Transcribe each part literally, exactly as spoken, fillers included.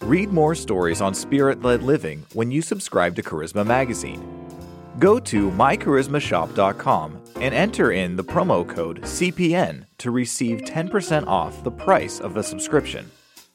Read more stories on spirit-led living when you subscribe to Charisma Magazine. Go to my charisma shop dot com and enter in the promo code C P N to receive ten percent off the price of the subscription.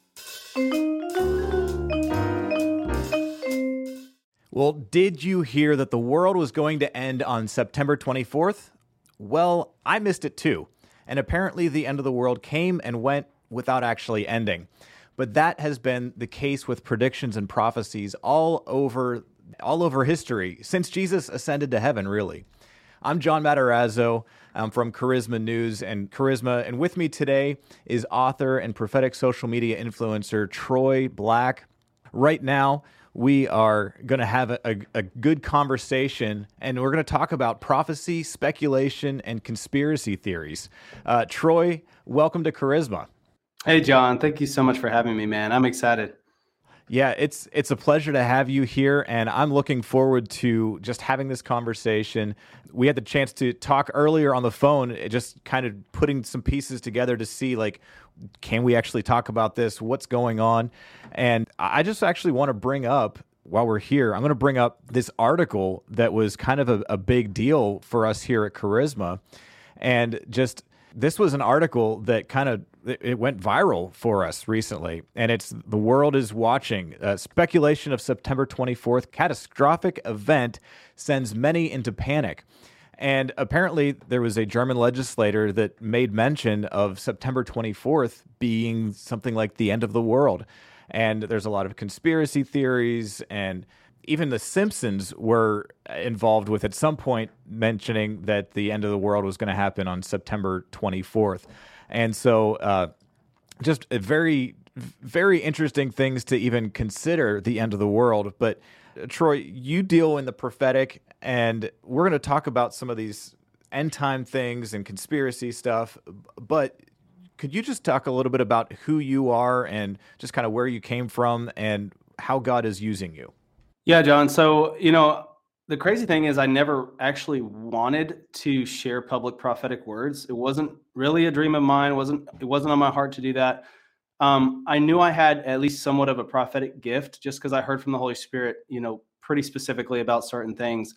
Well, did you hear that the world was going to end on September twenty-fourth? Well, I missed it too. And apparently the end of the world came and went without actually ending. But that has been the case with predictions and prophecies all over all over history, since Jesus ascended to heaven, really. I'm John Matarazzo. I'm from Charisma News and Charisma, and with me today is author and prophetic social media influencer Troy Black. Right now, we are going to have a, a, a good conversation, and we're going to talk about prophecy, speculation, and conspiracy theories. Uh, Troy, welcome to Charisma. Hey, John. Thank you so much for having me, man. I'm excited. Yeah, it's it's a pleasure to have you here, and I'm looking forward to just having this conversation. We had the chance to talk earlier on the phone, just kind of putting some pieces together to see, like, can we actually talk about this? What's going on? And I just actually want to bring up, while we're here, I'm going to bring up this article that was kind of a, a big deal for us here at Charisma. And just, this was an article that kind of, it went viral for us recently, and it's "The World is Watching. Uh, speculation of September twenty-fourth catastrophic event sends many into panic." And apparently there was a German legislator that made mention of September twenty-fourth being something like the end of the world. And there's a lot of conspiracy theories, and even The Simpsons were involved with at some point mentioning that the end of the world was going to happen on September twenty-fourth. And so uh, just a very, very interesting things to even consider the end of the world. But uh, Troy, you deal in the prophetic, and we're going to talk about some of these end time things and conspiracy stuff. But could you just talk a little bit about who you are and just kind of where you came from and how God is using you? Yeah, John. So, you know, the crazy thing is I never actually wanted to share public prophetic words. It wasn't really a dream of mine. It wasn't, it wasn't on my heart to do that. Um, I knew I had at least somewhat of a prophetic gift just because I heard from the Holy Spirit, you know, pretty specifically about certain things.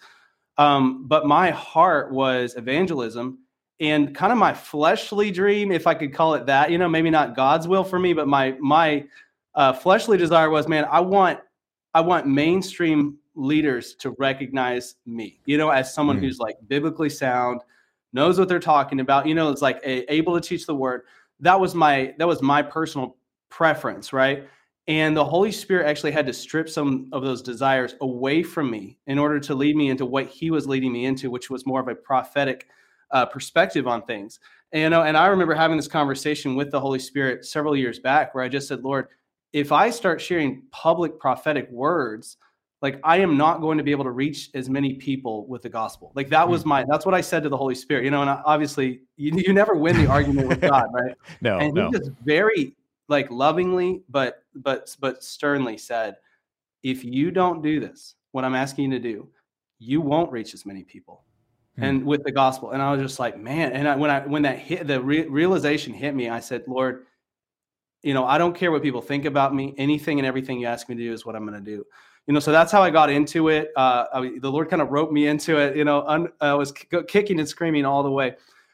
Um, but my heart was evangelism, and kind of my fleshly dream, if I could call it that, you know, maybe not God's will for me, but my, my uh, fleshly desire was, man, I want, I want mainstream leaders to recognize me, you know, as someone mm. who's like biblically sound, knows what they're talking about, you know, it's like a, able to teach the word. That was my, that was my personal preference. Right. And the Holy Spirit actually had to strip some of those desires away from me in order to lead me into what he was leading me into, which was more of a prophetic uh, perspective on things. And, you know, and I remember having this conversation with the Holy Spirit several years back where I just said, Lord, if I start sharing public prophetic words, like I am not going to be able to reach as many people with the gospel. Like that was my, that's what I said to the Holy Spirit, you know, and obviously you, you never win the argument with God, right? No, and no. he just very like lovingly, but, but, but sternly said, if you don't do this, what I'm asking you to do, you won't reach as many people hmm. and with the gospel. And I was just like, man. And I, when I, when that hit, the re- realization hit me, I said, Lord, you know, I don't care what people think about me. Anything and everything you ask me to do is what I'm going to do. You know, so that's how I got into it. Uh, I mean, the Lord kind of roped me into it. You know, un, I was k- kicking and screaming all the way.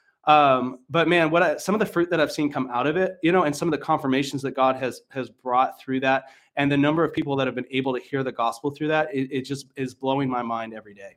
Um, but man, what I, some of the fruit that I've seen come out of it, you know, and some of the confirmations that God has has brought through that, and the number of people that have been able to hear the gospel through that, it, it just is blowing my mind every day.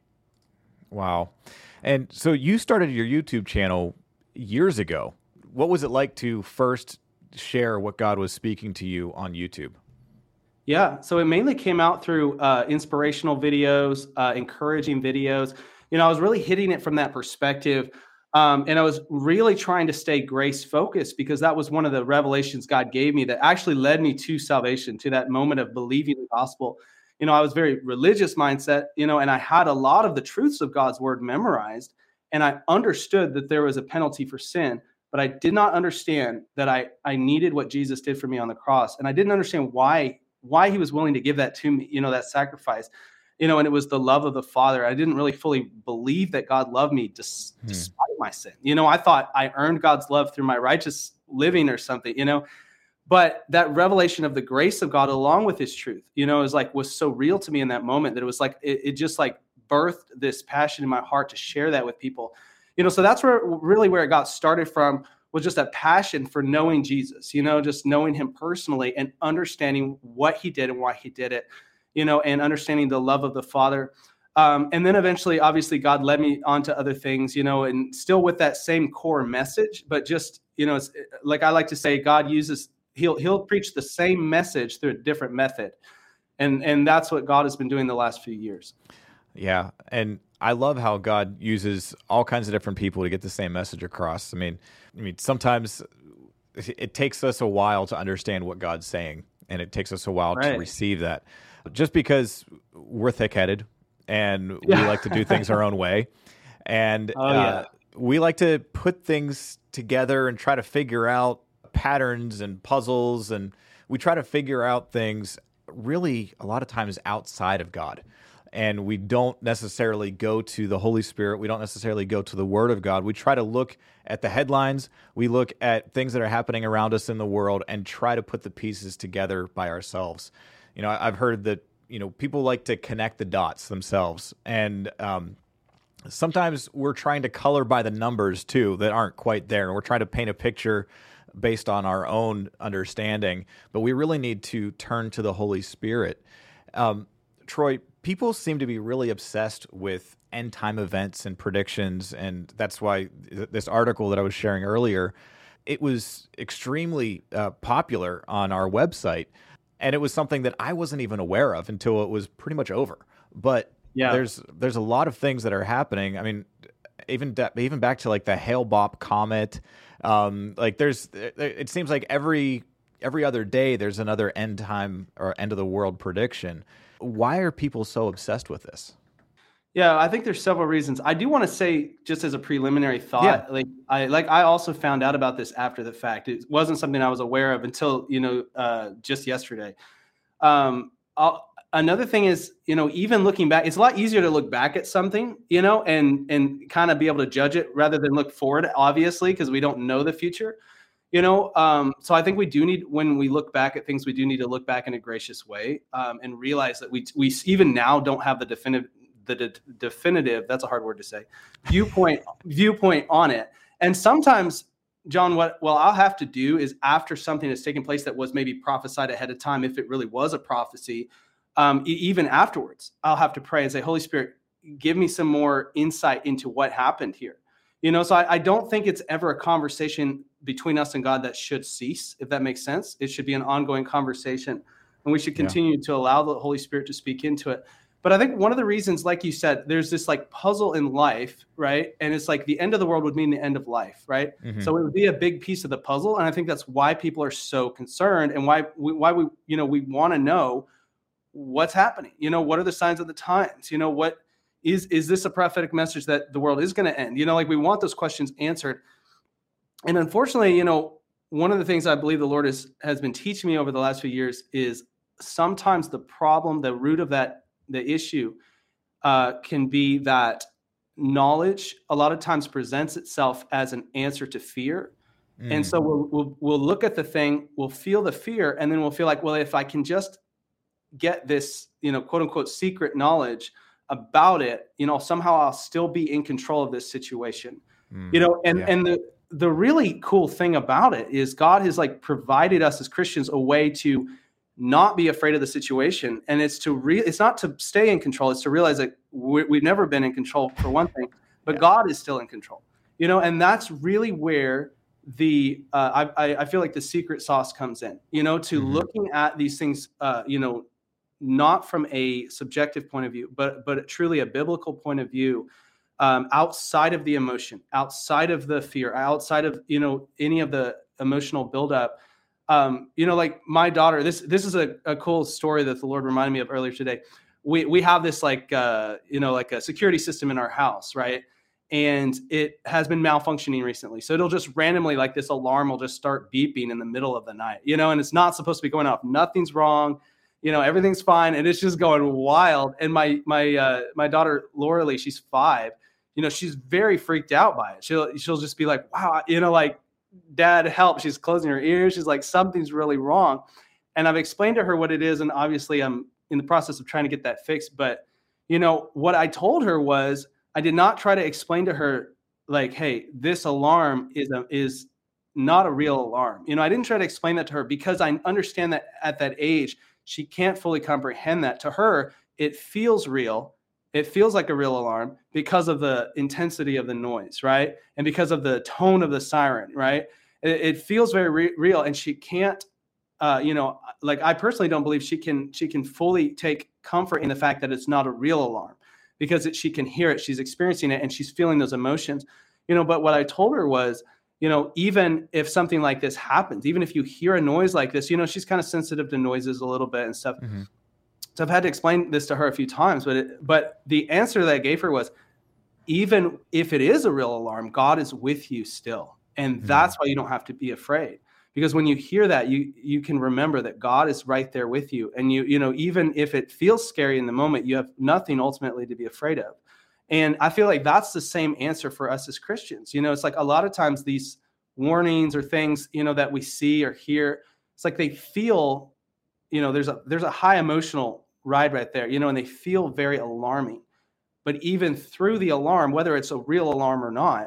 Wow. And so you started your YouTube channel years ago. What was it like to first share what God was speaking to you on YouTube? Yeah, so it mainly came out through uh, inspirational videos, uh, encouraging videos. You know, I was really hitting it from that perspective. Um, and I was really trying to stay grace focused because that was one of the revelations God gave me that actually led me to salvation, to that moment of believing the gospel. You know, I was very religious mindset, you know, and I had a lot of the truths of God's word memorized. And I understood that there was a penalty for sin, but I did not understand that I, I needed what Jesus did for me on the cross. And I didn't understand why why he was willing to give that to me, you know, that sacrifice, you know, and it was the love of the Father. I didn't really fully believe that God loved me dis- hmm. despite my sin. You know, I thought I earned God's love through my righteous living or something, you know, But that revelation of the grace of God along with his truth, you know, is like, was so real to me in that moment that it was like, it, it just like birthed this passion in my heart to share that with people, you know. So that's where really where it got started from, was just a passion for knowing Jesus, you know, just knowing him personally and understanding what he did and why he did it, you know, and understanding the love of the Father. Um, and then eventually, obviously, God led me on to other things, you know, and still with that same core message, but just, you know, it's like I like to say, God uses, he'll he'll preach the same message through a different method. And and that's what God has been doing the last few years. Yeah. And I love how God uses all kinds of different people to get the same message across. I mean, I mean, sometimes it takes us a while to understand what God's saying, and it takes us a while Right. to receive that. Just because we're thick-headed and Yeah. we like to do things our own way, and Oh, yeah. uh, we like to put things together and try to figure out patterns and puzzles, and we try to figure out things really a lot of times outside of God. And we don't necessarily go to the Holy Spirit. We don't necessarily go to the Word of God. We try to look at the headlines. We look at things that are happening around us in the world and try to put the pieces together by ourselves. You know, I've heard that, you know, people like to connect the dots themselves. And um, sometimes we're trying to color by the numbers too that aren't quite there. And we're trying to paint a picture based on our own understanding. But we really need to turn to the Holy Spirit. Um, Troy, people seem to be really obsessed with end time events and predictions, and that's why th- this article that I was sharing earlier, it was extremely uh, popular on our website, and it was something that I wasn't even aware of until it was pretty much over. But Yeah. there's there's a lot of things that are happening. I mean, even da- even back to like the Hale-Bopp comet, um, like there's it seems like every every other day there's another end time or end of the world prediction. Why are people so obsessed with this? Yeah, I think there's several reasons. I do want to say, just as a preliminary thought, Yeah. like I like I also found out about this after the fact. It wasn't something I was aware of until, you know, uh, just yesterday. Um, I'll, another thing is, you know, even looking back, it's a lot easier to look back at something, you know, and and kind of be able to judge it rather than look forward, obviously, because we don't know the future. You know, um, so I think we do need, when we look back at things, we do need to look back in a gracious way, um, and realize that we we even now don't have the definitive, the de- definitive, that's a hard word to say, viewpoint viewpoint on it. And sometimes, John, what well I'll have to do is, after something has taken place that was maybe prophesied ahead of time, if it really was a prophecy, um, e- even afterwards, I'll have to pray and say, Holy Spirit, give me some more insight into what happened here. You know, so I, I don't think it's ever a conversation between us and God that should cease, if that makes sense. It should be an ongoing conversation, and we should continue yeah. to allow the Holy Spirit to speak into it. But I think one of the reasons, like you said, there's this like puzzle in life, right? And it's like the end of the world would mean the end of life, right? Mm-hmm. So it would be a big piece of the puzzle. And I think that's why people are so concerned, and why we, why we, you know, we want to know what's happening. You know, what are the signs of the times? You know, what is, is this a prophetic message that the world is going to end? You know, like we want those questions answered. And unfortunately, you know, one of the things I believe the Lord is, has been teaching me over the last few years is sometimes the problem, the root of that, the issue uh, can be that knowledge a lot of times presents itself as an answer to fear. Mm. And so we'll, we'll, we'll look at the thing, we'll feel the fear, and then we'll feel like, well, if I can just get this, you know, quote unquote, secret knowledge about it, you know, somehow I'll still be in control of this situation, mm. you know, and, yeah. and the, the really cool thing about it is God has like provided us as Christians a way to not be afraid of the situation. And it's to re- it's not to stay in control. It's to realize that we- we've never been in control, for one thing, but yeah. God is still in control, you know, and that's really where the, uh, I, I feel like the secret sauce comes in, you know, to mm-hmm. looking at these things, uh, you know, not from a subjective point of view, but, but truly a biblical point of view, um, outside of the emotion, outside of the fear, outside of, you know, any of the emotional buildup. Um, you know, like my daughter, this, this is a, a cool story that the Lord reminded me of earlier today. We, we have this like, uh, you know, like a security system in our house, right? And it has been malfunctioning recently. So it'll just randomly, like this alarm will just start beeping in the middle of the night, you know, and it's not supposed to be going off. Nothing's wrong. You know, everything's fine. And it's just going wild. And my, my, uh, my daughter, Laura Lee, she's five, you know, she's very freaked out by it. She'll, she'll just be like, wow, you know, like, Dad, help. She's closing her ears. She's like, something's really wrong. And I've explained to her what it is. And obviously I'm in the process of trying to get that fixed. But, you know, what I told her was I did not try to explain to her like, hey, this alarm is a, is not a real alarm. You know, I didn't try to explain that to her because I understand that at that age, she can't fully comprehend that. To her, it feels real. It feels like a real alarm because of the intensity of the noise, right? And because of the tone of the siren, right? It, it feels very re- real, and she can't, uh, you know, like I personally don't believe she can she can fully take comfort in the fact that it's not a real alarm because it, she can hear it, she's experiencing it, and she's feeling those emotions, you know. But what I told her was, you know, even if something like this happens, even if you hear a noise like this, you know, she's kind of sensitive to noises a little bit and stuff. Mm-hmm. So I've had to explain this to her a few times, but it, but the answer that I gave her was, even if it is a real alarm, God is with you still. And mm-hmm. that's why you don't have to be afraid. Because when you hear that, you you can remember that God is right there with you. And you, you know, even if it feels scary in the moment, you have nothing ultimately to be afraid of. And I feel like that's the same answer for us as Christians. You know, it's like a lot of times these warnings or things, you know, that we see or hear, it's like they feel, you know, there's a there's a high emotional ride right there, you know, and they feel very alarming. But even through the alarm, whether it's a real alarm or not,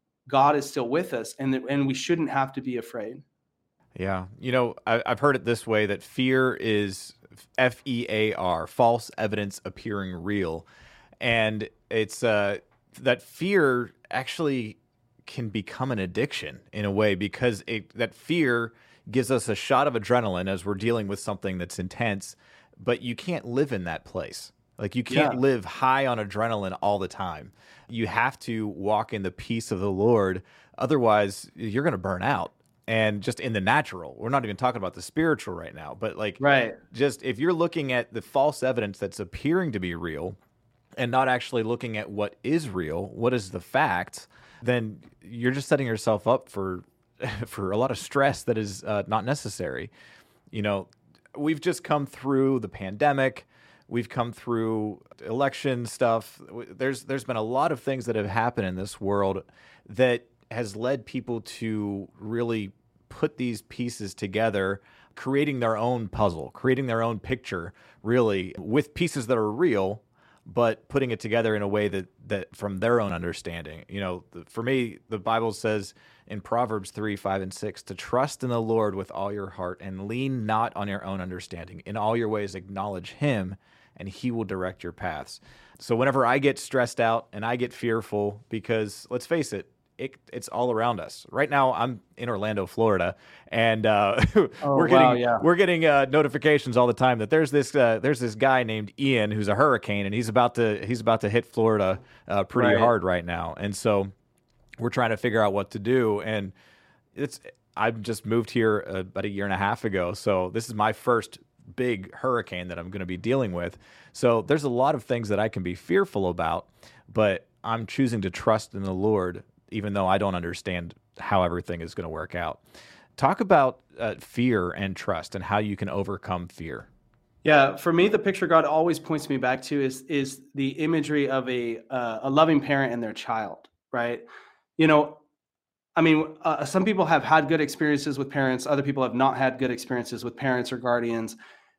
God is still with us, and and we shouldn't have to be afraid. Yeah. You know, I, I've heard it this way, that fear is F E A R, false evidence appearing real. And it's uh, that fear actually can become an addiction in a way, because it, that fear gives us a shot of adrenaline as we're dealing with something that's intense, but you can't live in that place. Like you can't yeah. live high on adrenaline all the time. You have to walk in the peace of the Lord. Otherwise, you're going to burn out. And just in the natural, we're not even talking about the spiritual right now, but like, right. just if you're looking at the false evidence that's appearing to be real and not actually looking at what is real, what is the fact, then you're just setting yourself up for for a lot of stress that is uh, not necessary. You know, we've just come through the pandemic. We've come through election stuff. There's there's been a lot of things that have happened in this world that has led people to really put these pieces together, creating their own puzzle, creating their own picture, really, with pieces that are real, but putting it together in a way that, that from their own understanding. You know, for me, the Bible says in Proverbs three, five, and six, to trust in the Lord with all your heart and lean not on your own understanding. In all your ways acknowledge him, and he will direct your paths. So whenever I get stressed out and I get fearful, because let's face it, It, it's all around us right now. I'm in Orlando, Florida, and uh, oh, we're getting wow, yeah. we're getting uh, notifications all the time that there's this uh, there's this guy named Ian who's a hurricane, and he's about to he's about to hit Florida uh, pretty right. hard right now. And so we're trying to figure out what to do. And it's I've just moved here uh, about a year and a half ago, so this is my first big hurricane that I'm going to be dealing with. So there's a lot of things that I can be fearful about, but I'm choosing to trust in the Lord, even though I don't understand how everything is going to work out. Talk about uh, fear and trust and how you can overcome fear. Yeah, for me, the picture God always points me back to is is the imagery of a uh, a loving parent and their child, right? You know, I mean, uh, some people have had good experiences with parents. Other people have not had good experiences with parents or guardians.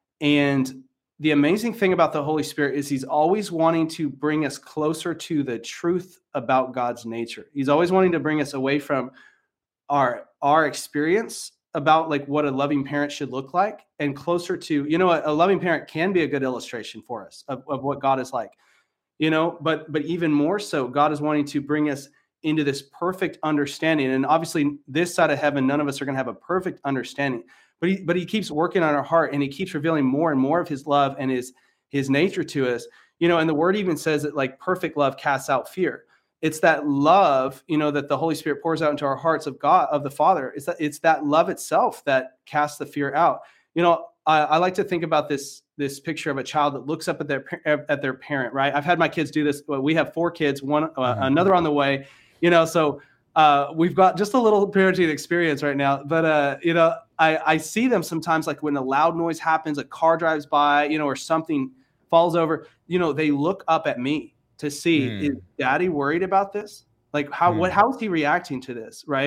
And the amazing thing about the Holy Spirit is he's always wanting to bring us closer to the truth about God's nature. He's always wanting to bring us away from our, our experience about like what a loving parent should look like, and closer to, you know, a, a loving parent can be a good illustration for us of, of what God is like, you know, but, but even more so, God is wanting to bring us into this perfect understanding. And obviously this side of heaven, none of us are going to have a perfect understanding. But he, but he keeps working on our heart, and he keeps revealing more and more of his love and his, his nature to us, you know, and the word even says that like perfect love casts out fear. It's that love, you know, that the Holy Spirit pours out into our hearts of God, of the Father. It's that, it's that love itself that casts the fear out. You know, I, I like to think about this, this picture of a child that looks up at their, at their parent, right? I've had my kids do this. We have four kids, one, uh, mm-hmm. another on the way, you know, so uh, we've got just a little parenting experience right now, but, uh, you know, I, I see them sometimes, like when a loud noise happens, a car drives by, you know, or something falls over, you know, they look up at me to see, mm. is Daddy worried about this? Like how, mm. what, how is he reacting to this? Right.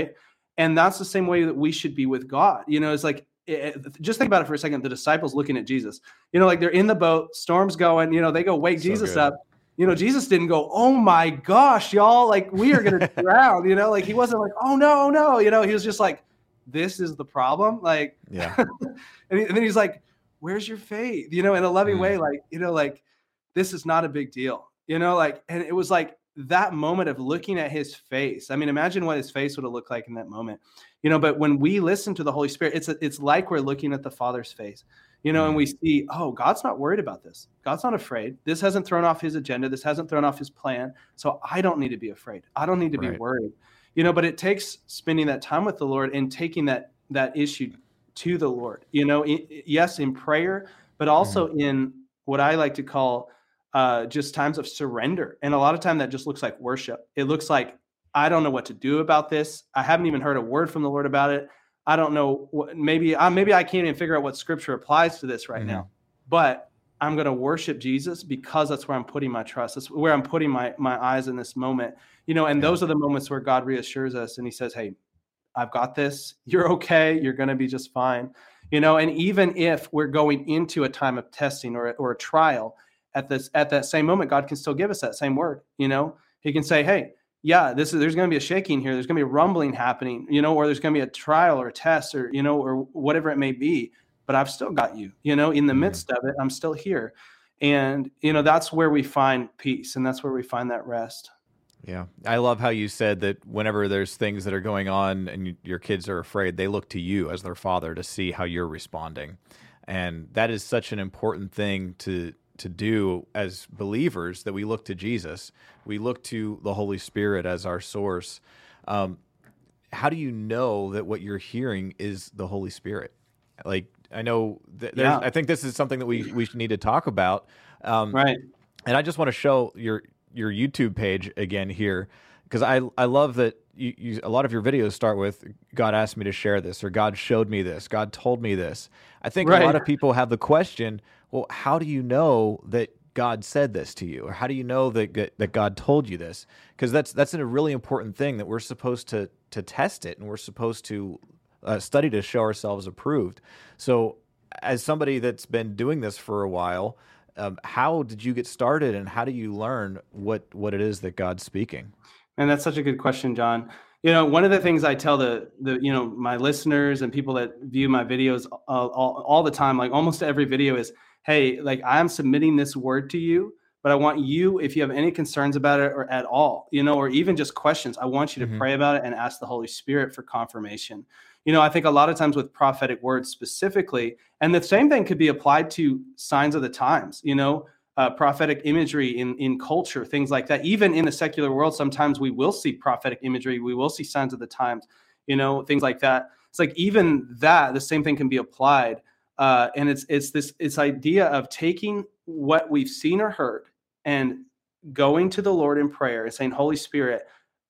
And that's the same way that we should be with God. You know, it's like, it, just think about it for a second. The disciples looking at Jesus, you know, like they're in the boat, storm's going, you know, they go wake so Jesus good. up. You know, Jesus didn't go, oh my gosh, y'all, like we are going to drown, you know, like he wasn't like, oh no, no, you know, he was just like, this is the problem. Like, yeah. and, he, and then he's like, where's your faith? You know, in a loving mm. way, like, you know, like this is not a big deal, you know, like, and it was like that moment of looking at his face. I mean, imagine what his face would have looked like in that moment, you know, but when we listen to the Holy Spirit, it's, a, it's like we're looking at the Father's face. You know, and we see, oh, God's not worried about this. God's not afraid. This hasn't thrown off his agenda. This hasn't thrown off his plan. So I don't need to be afraid. I don't need to right. be worried. You know, but it takes spending that time with the Lord and taking that that issue to the Lord. You know, in, yes, in prayer, but also mm-hmm. in what I like to call uh, just times of surrender. And a lot of time that just looks like worship. It looks like, I don't know what to do about this. I haven't even heard a word from the Lord about it. I don't know what, maybe I maybe I can't even figure out what scripture applies to this right mm-hmm. now, but I'm going to worship Jesus because that's where I'm putting my trust. That's where I'm putting my, my eyes in this moment, you know, and yeah. those are the moments where God reassures us and he says, hey, I've got this. You're okay. You're going to be just fine. You know, and even if we're going into a time of testing or, or a trial at this, at that same moment, God can still give us that same word. You know, he can say, hey, yeah, this is, there's going to be a shaking here. There's going to be a rumbling happening, you know, or there's going to be a trial or a test or, you know, or whatever it may be, but I've still got you, you know, in the midst of it, I'm still here. And, you know, that's where we find peace and that's where we find that rest. Yeah. I love how you said that whenever there's things that are going on and you, your kids are afraid, they look to you as their father to see how you're responding. And that is such an important thing to to do as believers, that we look to Jesus. We look to the Holy Spirit as our source. Um, how do you know that what you're hearing is the Holy Spirit? Like, I know, th- yeah. I think this is something that we, we need to talk about. Um, right. And I just want to show your, your YouTube page again here, because I, I love that you, you, a lot of your videos start with, God asked me to share this, or God showed me this, God told me this. I think right. a lot of people have the question, well, how do you know that God said this to you? Or how do you know that that God told you this? Because that's that's a really important thing, that we're supposed to to test it, and we're supposed to uh, study to show ourselves approved. So as somebody that's been doing this for a while, um, how did you get started, and how do you learn what, what it is that God's speaking? And that's such a good question, John. You know, one of the things I tell the, the you know, my listeners and people that view my videos uh, all, all the time, like almost every video is, hey, like I'm submitting this word to you, but I want you, if you have any concerns about it or at all, you know, or even just questions, I want you to mm-hmm. pray about it and ask the Holy Spirit for confirmation. You know, I think a lot of times with prophetic words specifically, and the same thing could be applied to signs of the times, you know, uh, prophetic imagery in, in culture, things like that. Even in the secular world, sometimes we will see prophetic imagery. We will see signs of the times, you know, things like that. It's like even that, the same thing can be applied. Uh, and it's it's this it's idea of taking what we've seen or heard and going to the Lord in prayer and saying, Holy Spirit,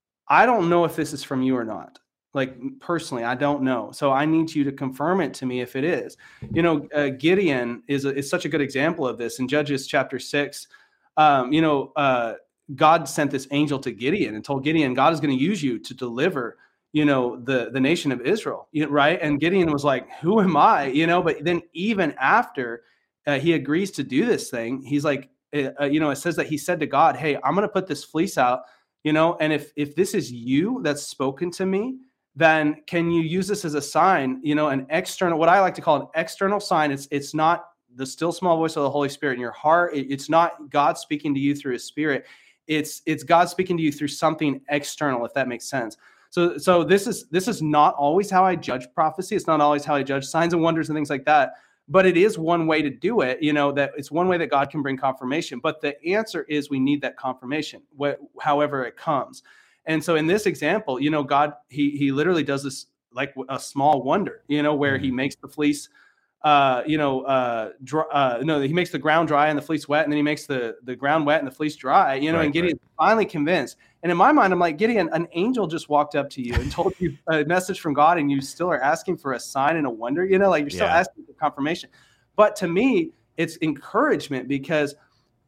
I don't know if this is from you or not. Like personally, I don't know. So I need you to confirm it to me if it is. You know, uh, Gideon is, a, is such a good example of this. In Judges chapter six, um, you know, uh, God sent this angel to Gideon and told Gideon, God is going to use you to deliver, you know, the, the nation of Israel, right? And Gideon was like, who am I? You know, but then even after uh, he agrees to do this thing, he's like, uh, you know, it says that he said to God, hey, I'm going to put this fleece out, you know, and if if this is you that's spoken to me, then can you use this as a sign, you know, an external, what I like to call an external sign. It's it's not the still small voice of the Holy Spirit in your heart. It, it's not God speaking to you through his Spirit. It's it's God speaking to you through something external, if that makes sense. So so this is this is not always how I judge prophecy. It's not always how I judge signs and wonders and things like that. But it is one way to do it, you know, that it's one way that God can bring confirmation. But the answer is we need that confirmation, wh- however it comes. And so in this example, you know, God, he he literally does this like a small wonder, you know, where he makes the fleece, uh, you know, uh, dry, uh, no, he makes the ground dry and the fleece wet, and then he makes the, the ground wet and the fleece dry, you know, right, and Gideon's right. finally convinced. And in my mind, I'm like, Gideon, an angel just walked up to you and told you a message from God, and you still are asking for a sign and a wonder, you know, like you're still yeah. asking for confirmation. But to me, it's encouragement, because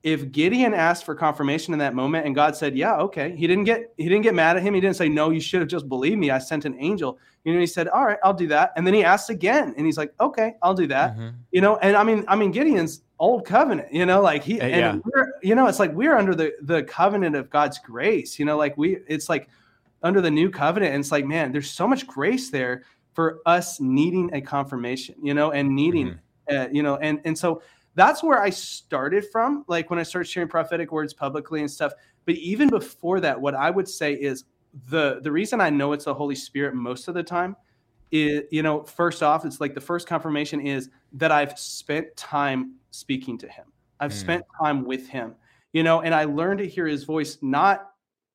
if Gideon asked for confirmation in that moment and God said, yeah, okay, he didn't get, he didn't get mad at him. He didn't say, no, you should have just believed me. I sent an angel. You know, he said, all right, I'll do that. And then he asked again and he's like, okay, I'll do that. Mm-hmm. You know, and I mean, I mean, Gideon's old covenant, you know, like he, uh, and yeah. we're, you know, it's like, we're under the, the covenant of God's grace, you know, like we, it's like under the new covenant. And it's like, man, there's so much grace there for us needing a confirmation, you know, and needing, mm-hmm. uh, you know, and, and so that's where I started from, like when I started sharing prophetic words publicly and stuff. But even before that, what I would say is the, the reason I know it's the Holy Spirit most of the time is, you know, first off, it's like the first confirmation is that I've spent time speaking to him. I've mm. spent time with him, you know, and I learned to hear his voice, not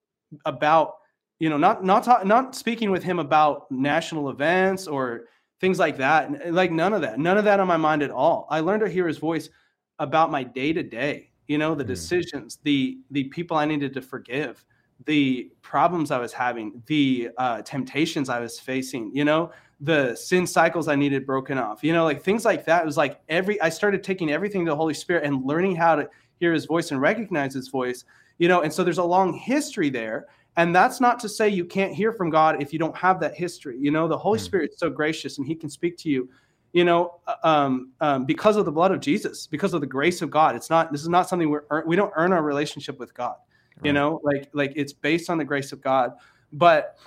about, you know, not, not, talk, not speaking with him about national events or things like that. Like none of that, none of that on my mind at all. I learned to hear his voice about my day to day, you know, the mm. decisions, the, the people I needed to forgive, the problems I was having, the uh, temptations I was facing, you know, the sin cycles I needed broken off, you know, like things like that. It was like every, I started taking everything to the Holy Spirit and learning how to hear his voice and recognize his voice, you know, and so there's a long history there. And that's not to say you can't hear from God if you don't have that history. You know, the Holy mm. Spirit is so gracious and he can speak to you, you know, um, um, because of the blood of Jesus, because of the grace of God. It's not, this is not something we're, we don't earn our relationship with God, right. you know, like, like it's based on the grace of God. But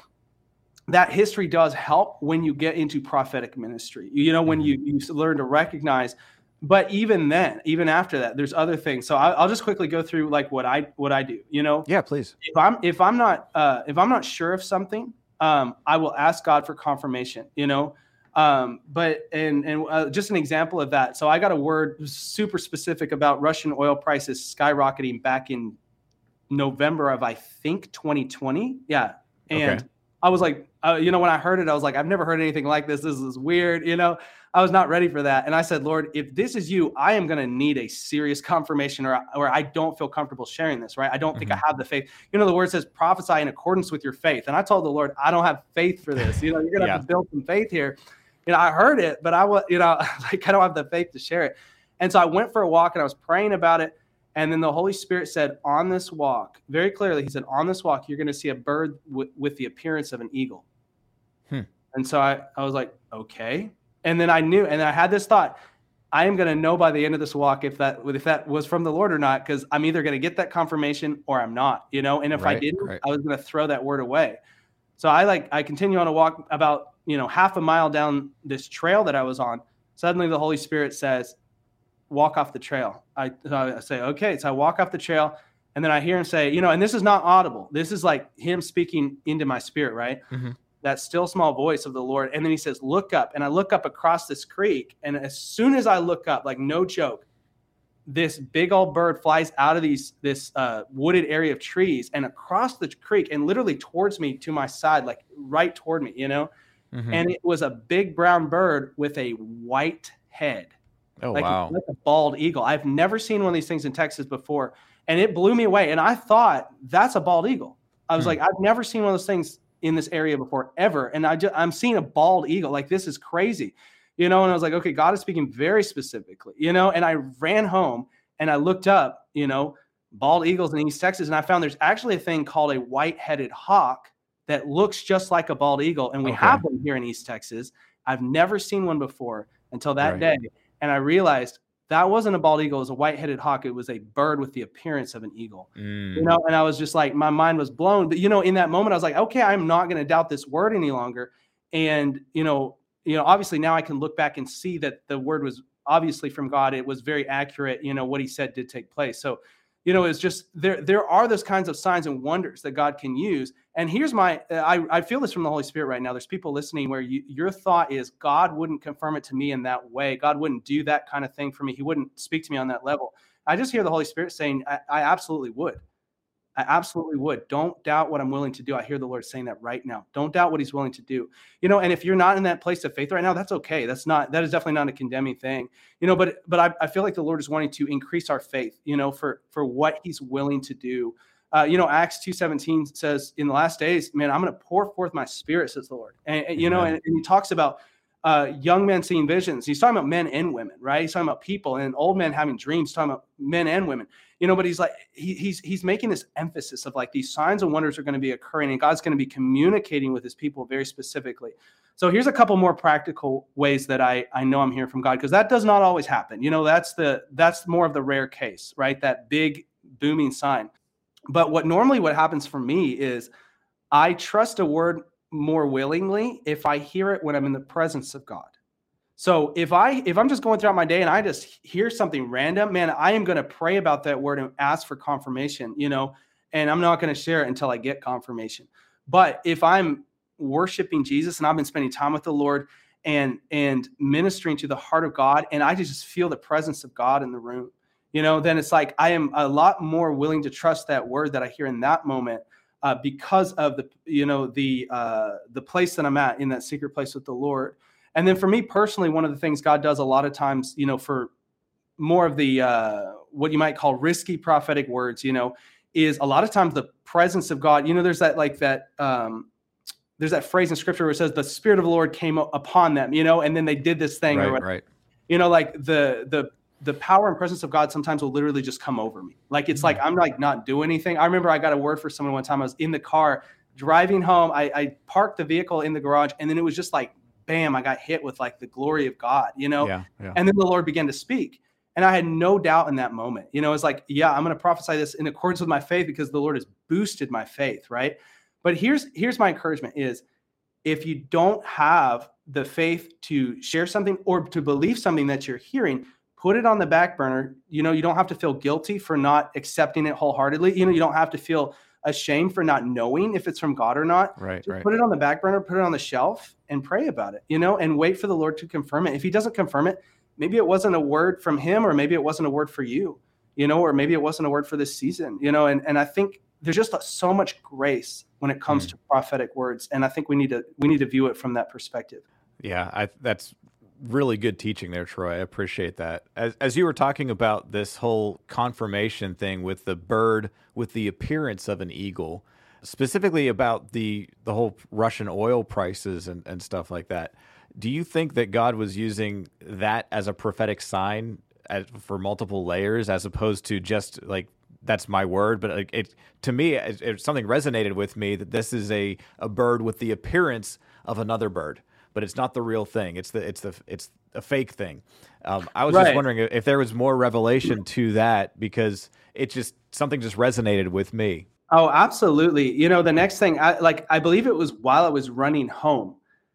that history does help when you get into prophetic ministry, you know, when you, you learn to recognize. But even then, even after that, there's other things. So I'll, I'll just quickly go through like what I what I do. You know, yeah, please. If I'm if I'm not uh, if I'm not sure of something, um, I will ask God for confirmation. You know, um, but and and uh, just an example of that. So I got a word super specific about Russian oil prices skyrocketing back in November of I think twenty twenty. Yeah, and okay. I was like, uh, you know, when I heard it, I was like, I've never heard anything like this. This is weird. You know. I was not ready for that. And I said, Lord, if this is you, I am going to need a serious confirmation or, or I don't feel comfortable sharing this, right? I don't mm-hmm. think I have the faith. You know, the word says prophesy in accordance with your faith. And I told the Lord, I don't have faith for this. You know, you're going to yeah. have to build some faith here. You know, I heard it, but I was, you know, like I don't have the faith to share it. And so I went for a walk and I was praying about it. And then the Holy Spirit said, on this walk, very clearly, he said, on this walk, you're going to see a bird w- with the appearance of an eagle. Hmm. And so I, I was like, okay. And then I knew, and I had this thought, I am going to know by the end of this walk if that if that was from the Lord or not, because I'm either going to get that confirmation or I'm not, you know, and if right, I didn't, right. I was going to throw that word away. So I like, I continue on a walk about, you know, half a mile down this trail that I was on. Suddenly the Holy Spirit says, walk off the trail. I, I say, okay. So I walk off the trail and then I hear him say, you know, and this is not audible. This is like him speaking into my spirit, right? Mm-hmm. That still small voice of the Lord. And then he says, look up. And I look up across this creek. And as soon as I look up, like no joke, this big old bird flies out of these this uh, wooded area of trees and across the creek and literally towards me to my side, like right toward me, you know? Mm-hmm. And it was a big brown bird with a white head. Oh, like, wow. Like a bald eagle. I've never seen one of these things in Texas before. And it blew me away. And I thought, that's a bald eagle. I was mm. like, I've never seen one of those things in this area before ever. And I just, I'm seeing a bald eagle. Like, this is crazy, you know? And I was like, okay, God is speaking very specifically, you know? And I ran home and I looked up, you know, bald eagles in East Texas. And I found there's actually a thing called a white-headed hawk that looks just like a bald eagle. And we okay. have them here in East Texas. I've never seen one before until that right. day. And I realized that wasn't a bald eagle. It was a white-headed hawk. It was a bird with the appearance of an eagle, mm. you know? And I was just like, my mind was blown. But, you know, in that moment, I was like, okay, I'm not going to doubt this word any longer. And, you know, you know, obviously now I can look back and see that the word was obviously from God. It was very accurate. You know, what he said did take place. So, you know, it's just there, there are those kinds of signs and wonders that God can use. And here's my, I, I feel this from the Holy Spirit right now. There's people listening where you, your thought is God wouldn't confirm it to me in that way. God wouldn't do that kind of thing for me. He wouldn't speak to me on that level. I just hear the Holy Spirit saying, I, I absolutely would. I absolutely would. Don't doubt what I'm willing to do. I hear the Lord saying that right now. Don't doubt what he's willing to do. You know, and if you're not in that place of faith right now, that's okay. That's not, that is definitely not a condemning thing, you know, but, but I, I feel like the Lord is wanting to increase our faith, you know, for, for what he's willing to do. Uh, you know, Acts two seventeen says in the last days, man, I'm going to pour forth my spirit, says the Lord. And, and you know, and, and he talks about uh, young men seeing visions. He's talking about men and women, right? He's talking about people and old men having dreams, he's talking about men and women, you know, but he's like, he, he's, he's making this emphasis of like these signs and wonders are going to be occurring and God's going to be communicating with his people very specifically. So here's a couple more practical ways that I, I know I'm hearing from God, because that does not always happen. You know, that's the, that's more of the rare case, right? That big booming sign. But what normally what happens for me is I trust a word more willingly if I hear it when I'm in the presence of God. So if I if I'm just going throughout my day and I just hear something random, man, I am going to pray about that word and ask for confirmation, you know, and I'm not going to share it until I get confirmation. But if I'm worshiping Jesus and I've been spending time with the Lord and and ministering to the heart of God, and I just feel the presence of God in the room, you know, then it's like I am a lot more willing to trust that word that I hear in that moment uh, because of the, you know, the uh, the place that I'm at in that secret place with the Lord. And then for me personally, one of the things God does a lot of times, you know, for more of the uh, what you might call risky prophetic words, you know, is a lot of times the presence of God. You know, there's that like that. Um, there's that phrase in scripture where it says the Spirit of the Lord came upon them, you know, and then they did this thing. Right, or whatever. right. You know, like the the the power and presence of God sometimes will literally just come over me. Like it's like I'm like not doing anything. I remember I got a word for someone one time. I was in the car driving home. I, I parked the vehicle in the garage, and then it was just like, bam, I got hit with like the glory of God, you know? Yeah, yeah. And then the Lord began to speak. And I had no doubt in that moment, you know, it's like, yeah, I'm going to prophesy this in accordance with my faith because the Lord has boosted my faith. Right. But here's, here's my encouragement is if you don't have the faith to share something or to believe something that you're hearing, put it on the back burner. You know, you don't have to feel guilty for not accepting it wholeheartedly. You know, you don't have to feel ashamed for not knowing if it's from God or not. Right, Just right. put it on the back burner, put it on the shelf and pray about it, you know, and wait for the Lord to confirm it. If he doesn't confirm it, maybe it wasn't a word from him, or maybe it wasn't a word for you, you know, or maybe it wasn't a word for this season, you know, and, and I think there's just so much grace when it comes mm. to prophetic words. And I think we need to, we need to view it from that perspective. Yeah, I, that's really good teaching there, Troy. I appreciate that. As, as you were talking about this whole confirmation thing with the bird, with the appearance of an eagle, specifically about the the whole Russian oil prices and, and stuff like that, do you think that God was using that as a prophetic sign as, for multiple layers, as opposed to just like, that's my word, but like it, to me, it, it, something resonated with me that this is a, a bird with the appearance of another bird, but it's not the real thing. It's the it's the it's a fake thing. Um, I was right. just wondering if there was more revelation to that, because it just something just resonated with me. Oh, absolutely. You know, the next thing, I, like I believe it was while I was running home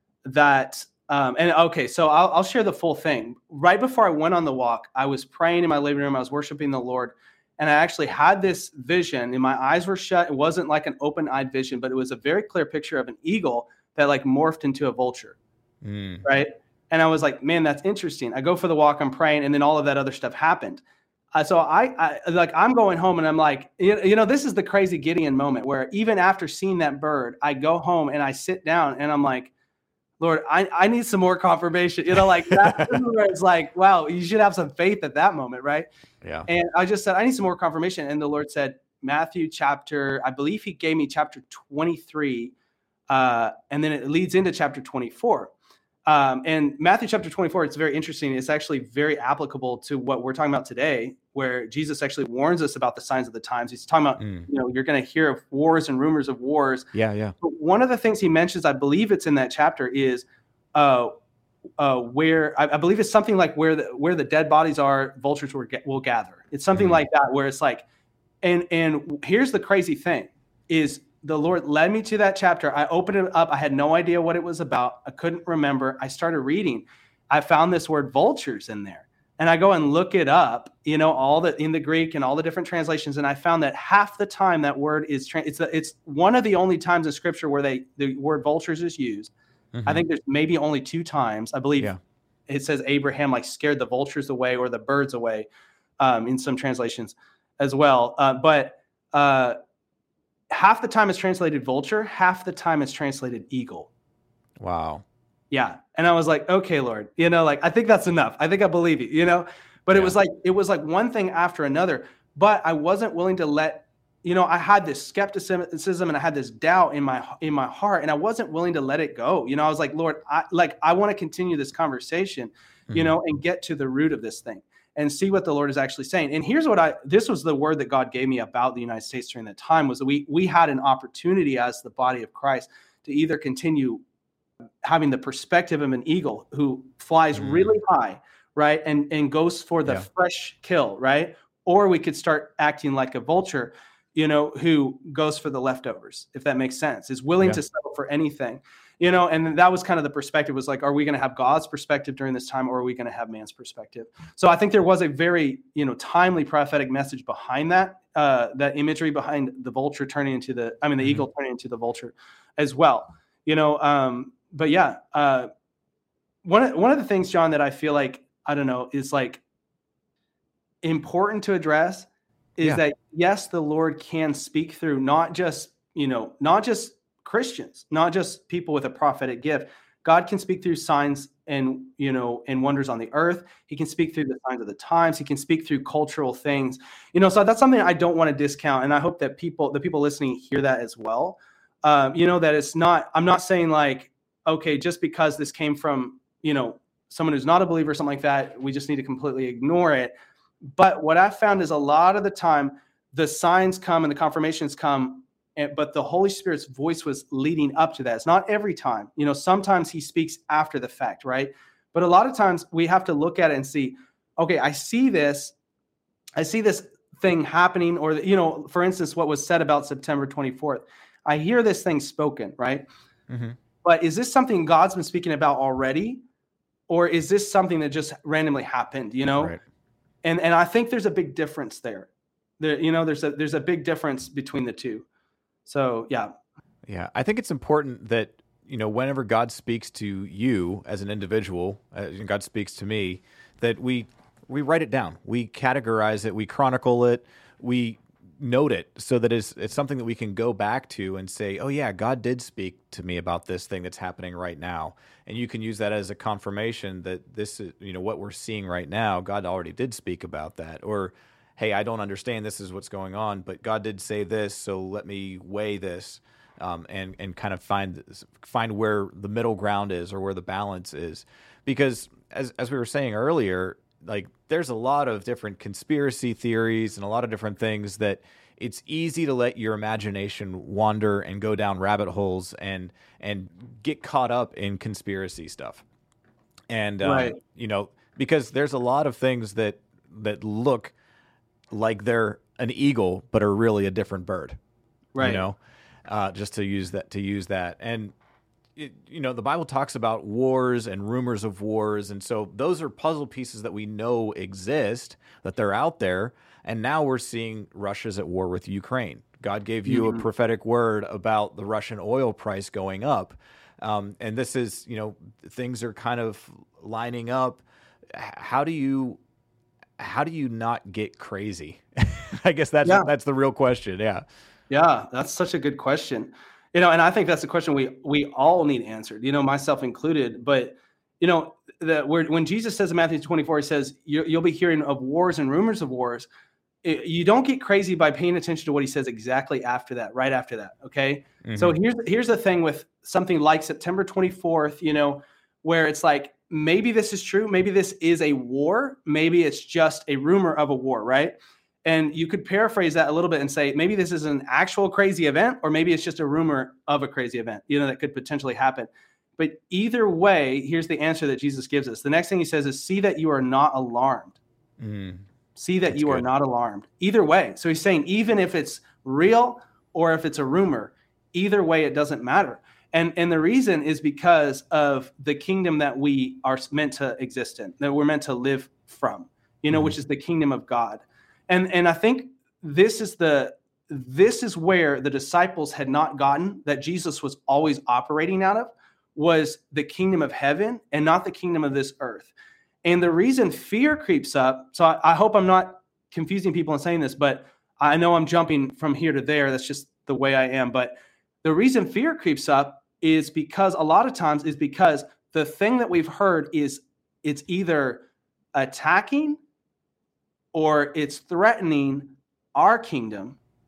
that, um, and okay, so I'll, I'll share the full thing. Right before I went on the walk, I was praying in my living room. I was worshiping the Lord, and I actually had this vision, and my eyes were shut. It wasn't like an open-eyed vision, but it was a very clear picture of an eagle that like morphed into a vulture. Mm. Right. And I was like, man, that's interesting. I go for the walk, I'm praying, and then all of that other stuff happened. Uh, so I, I like, I'm going home and I'm like, you, you know, this is the crazy Gideon moment where even after seeing that bird, I go home and I sit down and I'm like, Lord, I, I need some more confirmation. You know, like that's where it's like, wow, you should have some faith at that moment. Right. Yeah. And I just said, I need some more confirmation. And the Lord said, Matthew chapter, I believe he gave me chapter twenty-three. Uh, and then it leads into chapter twenty-four. Um, and Matthew chapter twenty-four, it's very interesting. It's actually very applicable to what we're talking about today, where Jesus actually warns us about the signs of the times. He's talking about, mm. you know, you're going to hear of wars and rumors of wars. Yeah, yeah. But one of the things he mentions, I believe it's in that chapter, is uh, uh, where I, I believe it's something like where the where the dead bodies are, vultures will, will gather. It's something mm. like that, where it's like, and and here's the crazy thing is, the Lord led me to that chapter. I opened it up. I had no idea what it was about. I couldn't remember. I started reading. I found this word vultures in there. And I go and look it up, you know, all the in the Greek and all the different translations. And I found that half the time that word is, tra- it's, the, it's one of the only times in scripture where they the word vultures is used. Mm-hmm. I think there's maybe only two times. I believe yeah. it says Abraham like scared the vultures away or the birds away um, in some translations as well. Uh, but uh half the time it's translated vulture, half the time it's translated eagle. Wow. Yeah. And I was like, okay, Lord, you know, like, I think that's enough. I think I believe you, you know, but yeah. it was like, it was like one thing after another, but I wasn't willing to let, you know, I had this skepticism and I had this doubt in my in my heart, and I wasn't willing to let it go. You know, I was like, Lord, I like I want to continue this conversation, you know, and get to the root of this thing and see what the Lord is actually saying. And here's what I this was the word that God gave me about the United States during that time, was that we we had an opportunity as the body of Christ to either continue having the perspective of an eagle who flies mm. really high, right, and and goes for the yeah. fresh kill, right? Or we could start acting like a vulture, you know, who goes for the leftovers, if that makes sense, is willing yeah. to settle for anything, you know, and that was kind of the perspective, was like, are we going to have God's perspective during this time, or are we going to have man's perspective? So I think there was a very, you know, timely prophetic message behind that, uh, that imagery behind the vulture turning into the, I mean, the mm-hmm. eagle turning into the vulture as well, you know, um, but yeah, uh, one of, one of the things, John, that I feel like, I don't know, is like important to address is yeah. that, yes, the Lord can speak through not just, you know, not just Christians, not just people with a prophetic gift. God can speak through signs and, you know, and wonders on the earth. He can speak through the signs of the times. He can speak through cultural things, you know, so that's something I don't want to discount. And I hope that people, the people listening, hear that as well. Um, you know, that it's not, I'm not saying like, okay, just because this came from, you know, someone who's not a believer or something like that, we just need to completely ignore it. But what I've found is a lot of the time, the signs come and the confirmations come, and, but the Holy Spirit's voice was leading up to that. It's not every time. You know, sometimes he speaks after the fact, right? But a lot of times we have to look at it and see, okay, I see this. I see this thing happening, or, you know, for instance, what was said about September twenty-fourth. I hear this thing spoken, right? Mm-hmm. But is this something God's been speaking about already? Or is this something that just randomly happened, you know? Right. And and I think there's a big difference there. There, you know, there's a there's a big difference between the two. So, yeah. Yeah, I think it's important that, you know, whenever God speaks to you as an individual, uh, God speaks to me, that we we write it down. We categorize it, we chronicle it, we note it, so that it's, it's something that we can go back to and say, oh yeah, God did speak to me about this thing that's happening right now. And you can use that as a confirmation that this is, you know, what we're seeing right now, God already did speak about that. Or, hey, I don't understand, this is what's going on, but God did say this, so let me weigh this um, and and kind of find find where the middle ground is, or where the balance is. Because as as we were saying earlier, like, there's a lot of different conspiracy theories and a lot of different things that it's easy to let your imagination wander and go down rabbit holes and and get caught up in conspiracy stuff. And um, right. you know, because there's a lot of things that that look like they're an eagle but are really a different bird. Right. You know, uh, just to use that to use that and. It, you know, the Bible talks about wars and rumors of wars. And so those are puzzle pieces that we know exist, that they're out there. And now we're seeing Russia's at war with Ukraine. God gave you mm-hmm. a prophetic word about the Russian oil price going up. Um, and this is, you know, things are kind of lining up. How do you, how do you not get crazy? I guess that's, yeah. that's the real question. Yeah. Yeah. That's such a good question. You know, and I think that's a question we we all need answered, you know, myself included. But, you know, the, where, when Jesus says in Matthew twenty-four, he says, you, you'll be hearing of wars and rumors of wars. It, you don't get crazy by paying attention to what he says exactly after that, right after that. Okay. Mm-hmm. So here's, here's the thing with something like September twenty-fourth, you know, where it's like, maybe this is true. Maybe this is a war. Maybe it's just a rumor of a war, right? And you could paraphrase that a little bit and say, maybe this is an actual crazy event, or maybe it's just a rumor of a crazy event, you know, that could potentially happen. But either way, here's the answer that Jesus gives us. The next thing he says is, see that you are not alarmed. Mm, see that you good. are not alarmed. Either way. So he's saying, even if it's real or if it's a rumor, either way, it doesn't matter. And, and the reason is because of the kingdom that we are meant to exist in, that we're meant to live from, you know, mm. which is the kingdom of God. And and I think this is the this is where the disciples had not gotten, that Jesus was always operating out of, was the kingdom of heaven and not the kingdom of this earth. And the reason fear creeps up, so I, I hope I'm not confusing people in saying this, but I know I'm jumping from here to there. That's just the way I am. But the reason fear creeps up is because a lot of times is because the thing that we've heard is it's either attacking or it's threatening our kingdom,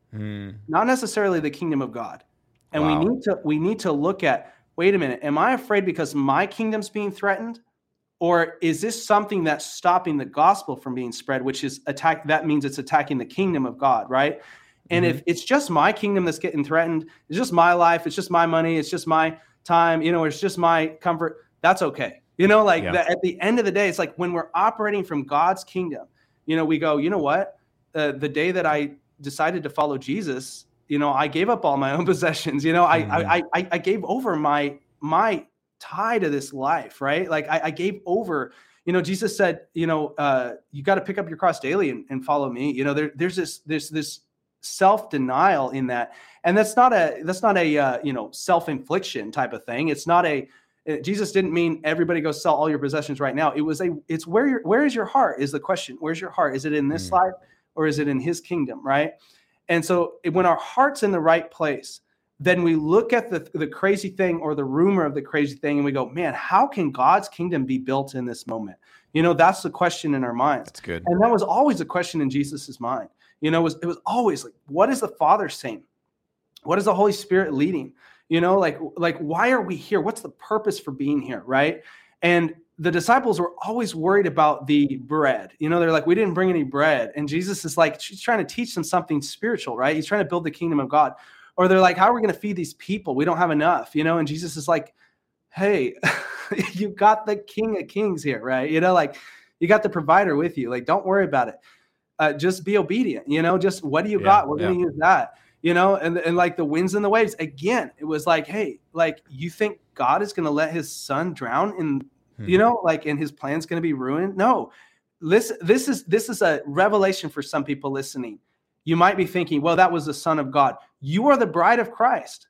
Hmm. not necessarily the kingdom of God. And Wow. we need to we need to look at, wait a minute, am I afraid because my kingdom's being threatened? Or is this something that's stopping the gospel from being spread, which is attack? That means it's attacking the kingdom of God, right? And Mm-hmm. if it's just my kingdom that's getting threatened, it's just my life, it's just my money, it's just my time, you know, it's just my comfort, that's okay. You know, like Yeah. the, at the end of the day, it's like when we're operating from God's kingdom, you know, we go, you know what? Uh, the day that I decided to follow Jesus, you know, I gave up all my own possessions. You know, I Mhm. I I, I gave over my my tie to this life, right? Like I, I gave over. You know, Jesus said, you know, uh, you got to pick up your cross daily and, and follow me. You know, there, there's this there's this self denial in that, and that's not a that's not a uh, you know self infliction type of thing. It's not a Jesus didn't mean everybody go sell all your possessions right now. It was a it's where your where is your heart is the question. Where's your heart? Is it in this Mm. life or is it in His kingdom, right? And so when our heart's in the right place, then we look at the, the crazy thing or the rumor of the crazy thing and we go, man, how can God's kingdom be built in this moment? You know, that's the question in our minds. That's good. And that was always a question in Jesus's mind. You know, it was, it was always like, what is the Father saying? What is the Holy Spirit leading? You know, like, like, why are we here? What's the purpose for being here, right? And the disciples were always worried about the bread. You know, they're like, we didn't bring any bread. And Jesus is like, she's trying to teach them something spiritual, right? He's trying to build the kingdom of God. Or they're like, how are we going to feed these people? We don't have enough, you know? And Jesus is like, hey, you got the King of Kings here, right? You know, like you got the provider with you. Like, don't worry about it. Uh, just be obedient, you know, just what do you Yeah, got? We're yeah. going to use that, you know? And, and like the winds and the waves, again, it was like, hey, like you think God is going to let his son drown in, Hmm. you know, like, and his plan's going to be ruined? No, listen, this is, this is a revelation for some people listening. You might be thinking, well, that was the Son of God. You are the bride of Christ.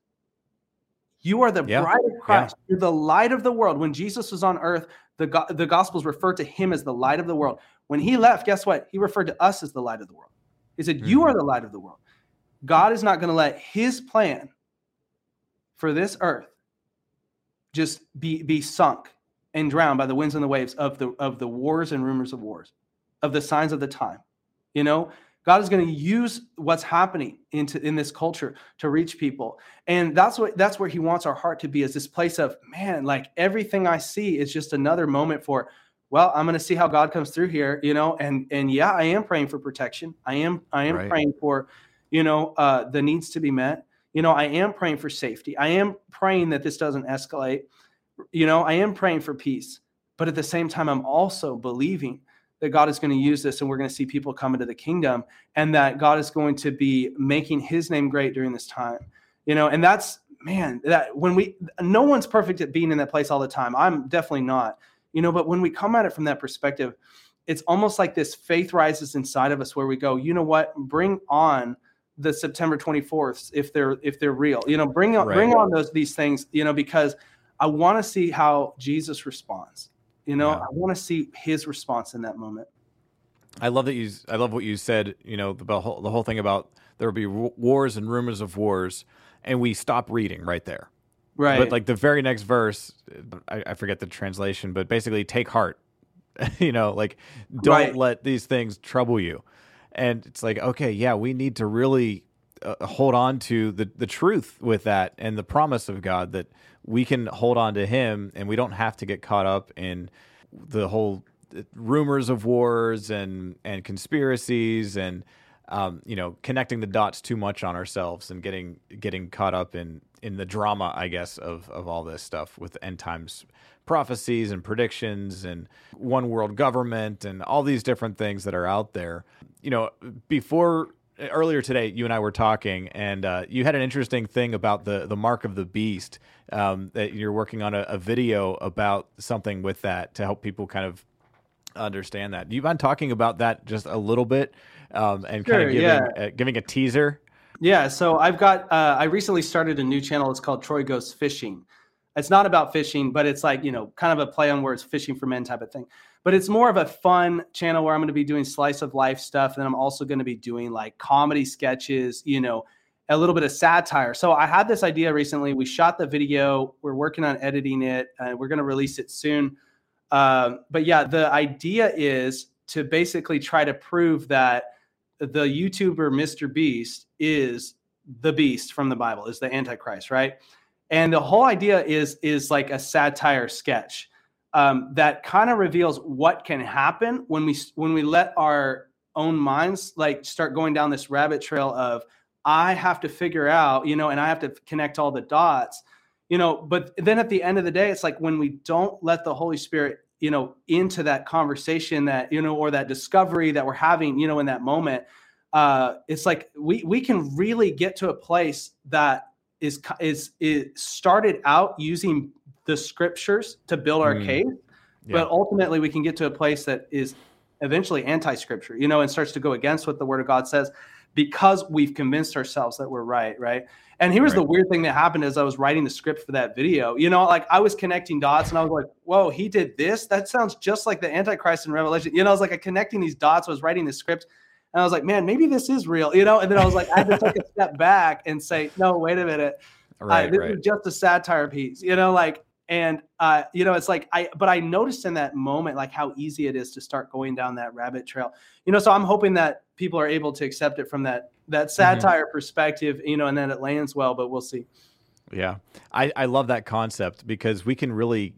You are the Yeah. bride of Christ. Yeah. You're the light of the world. When Jesus was on earth, the, go- the Gospels referred to him as the light of the world. When he left, guess what? He referred to us as the light of the world. He said, you are the light of the world. God is not going to let his plan for this earth just be, be sunk and drowned by the winds and the waves of the, of the wars and rumors of wars, of the signs of the time. You know, God is going to use what's happening into in this culture to reach people. And that's what that's where he wants our heart to be, is this place of, man, like everything I see is just another moment for, well, I'm going to see how God comes through here, you know, and and yeah, I am praying for protection. I am I am Right. praying for, you know, uh, the needs to be met. You know, I am praying for safety. I am praying that this doesn't escalate. You know, I am praying for peace. But at the same time, I'm also believing that God is going to use this and we're going to see people come into the kingdom, and that God is going to be making his name great during this time. You know, and that's, man, that when we, no one's perfect at being in that place all the time. I'm definitely not, you know, but when we come at it from that perspective, it's almost like this faith rises inside of us where we go, you know what, bring on the September twenty-fourth if they're, if they're real, you know, bring on, Right. bring on those, these things, you know, because I want to see how Jesus responds. You know, Yeah. I want to see his response in that moment. I love that you. I love what you said. You know, the whole the whole thing about there will be wars and rumors of wars, and we stop reading right there. Right. But like the very next verse, I, I forget the translation, but basically, take heart. You know, like don't Right. let these things trouble you. And it's like, okay, yeah, we need to really uh, hold on to the the truth with that and the promise of God that we can hold on to him, and we don't have to get caught up in the whole rumors of wars and and conspiracies and um, you know, connecting the dots too much on ourselves and getting getting caught up in in the drama, I guess, of of all this stuff with end times prophecies and predictions and one world government and all these different things that are out there. You know, before earlier today, you and I were talking, and uh, you had an interesting thing about the the mark of the beast, um, that you're working on a, a video about something with that to help people kind of understand that. Do you mind talking about that just a little bit, um, and Sure, kind of giving yeah. uh, giving a teaser? Yeah. So I've got, uh, I recently started a new channel. It's called Troy Goes Fishing. It's not about fishing, but it's like, you know, kind of a play on words, fishing for men type of thing. But it's more of a fun channel where I'm going to be doing slice of life stuff. And I'm also going to be doing like comedy sketches, you know, a little bit of satire. So I had this idea recently. We shot the video. We're working on editing it, and we're going to release it soon. Um, but yeah, the idea is to basically try to prove that the YouTuber Mister Beast is the beast from the Bible, is the Antichrist, right? And the whole idea is is like a satire sketch um, that kind of reveals what can happen when we when we let our own minds like start going down this rabbit trail of I have to figure out, you know, and I have to connect all the dots, you know. But then at the end of the day, it's like when we don't let the Holy Spirit, you know, into that conversation that, you know, or that discovery that we're having, you know, in that moment, uh, it's like we we can really get to a place that is is is started out using the scriptures to build our mm. case, yeah. but ultimately we can get to a place that is eventually anti-scripture, you know, and starts to go against what the Word of God says because we've convinced ourselves that we're right, right? And here's right. the weird thing that happened as I was writing the script for that video. You know, like I was connecting dots and I was like, whoa, he did this? That sounds just like the Antichrist in Revelation. You know, I was like connecting these dots. I was writing the script and I was like, man, maybe this is real, you know? And then I was like, I had to take a step back and say, no, wait a minute. Right, uh, this right. is just a satire piece, you know, like, and, uh, you know, it's like, I, but I noticed in that moment, like how easy it is to start going down that rabbit trail, you know, so I'm hoping that people are able to accept it from that, that satire mm-hmm. perspective, you know, and then it lands well, but we'll see. Yeah. I, I love that concept because we can really,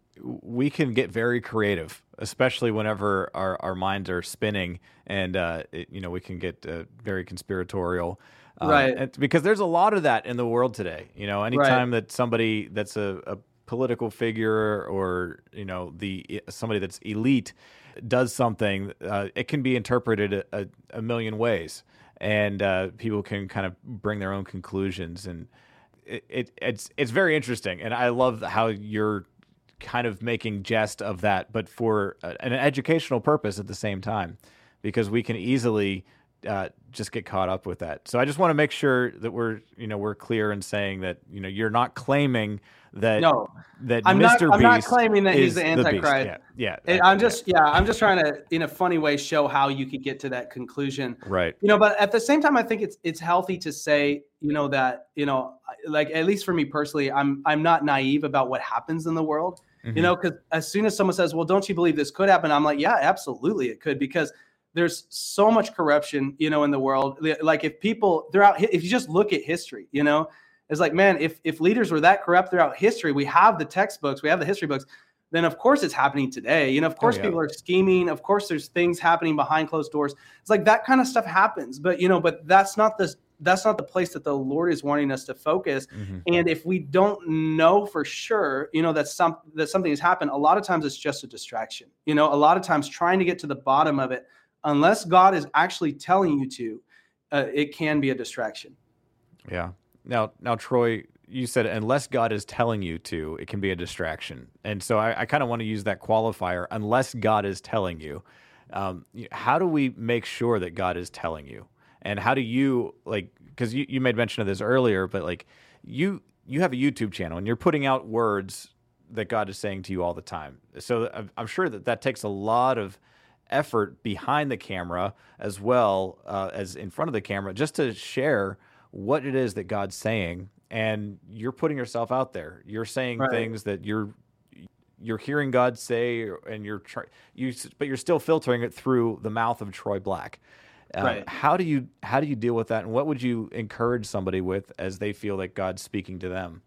we can get very creative, especially whenever our, our minds are spinning and, uh, it, you know, we can get uh, very conspiratorial. Um, right. And because there's a lot of that in the world today, you know, anytime right. that somebody that's a, a political figure or, you know, the somebody that's elite does something, uh, it can be interpreted a, a, a million ways, and uh, people can kind of bring their own conclusions, and it, it it's it's very interesting, and I love how you're kind of making jest of that, but for a, an educational purpose at the same time, because we can easily uh, just get caught up with that. So I just want to make sure that we're you know we're clear in saying that you know you're not claiming that no that I'm Mister not I'm Beast not claiming that he's the the Antichrist. Yeah, yeah. yeah I'm just yeah I'm just trying to in a funny way show how you could get to that conclusion. Right. You know, but at the same time, I think it's it's healthy to say you know that you know like at least for me personally, I'm I'm not naive about what happens in the world. Mm-hmm. You know, because as soon as someone says, "Well, don't you believe this could happen?" I'm like, "Yeah, absolutely, it could," because there's so much corruption, you know, in the world. Like if people throughout, if you just look at history, you know, it's like, man, if if leaders were that corrupt throughout history, we have the textbooks, we have the history books, then of course it's happening today. You know, of course oh, yeah. people are scheming. Of course there's things happening behind closed doors. It's like that kind of stuff happens. But, you know, but that's not the, that's not the place that the Lord is wanting us to focus. Mm-hmm. And if we don't know for sure, you know, that some, that something has happened, a lot of times it's just a distraction. You know, a lot of times trying to get to the bottom of it, unless God is actually telling you to, uh, it can be a distraction. Yeah. Now, now, Troy, you said unless God is telling you to, it can be a distraction. And so I, I kind of want to use that qualifier, unless God is telling you. Um, how do we make sure that God is telling you? And how do you, like, because you, you made mention of this earlier, but like you you have a YouTube channel and you're putting out words that God is saying to you all the time. So I'm sure that that takes a lot of effort behind the camera as well uh, as in front of the camera, just to share what it is that God's saying. And you're putting yourself out there. You're saying right. things that you're you're hearing God say, and you're trying you, but you're still filtering it through the mouth of Troy Black. Uh, right. How do you how do you deal with that, and what would you encourage somebody with as they feel like God's speaking to them?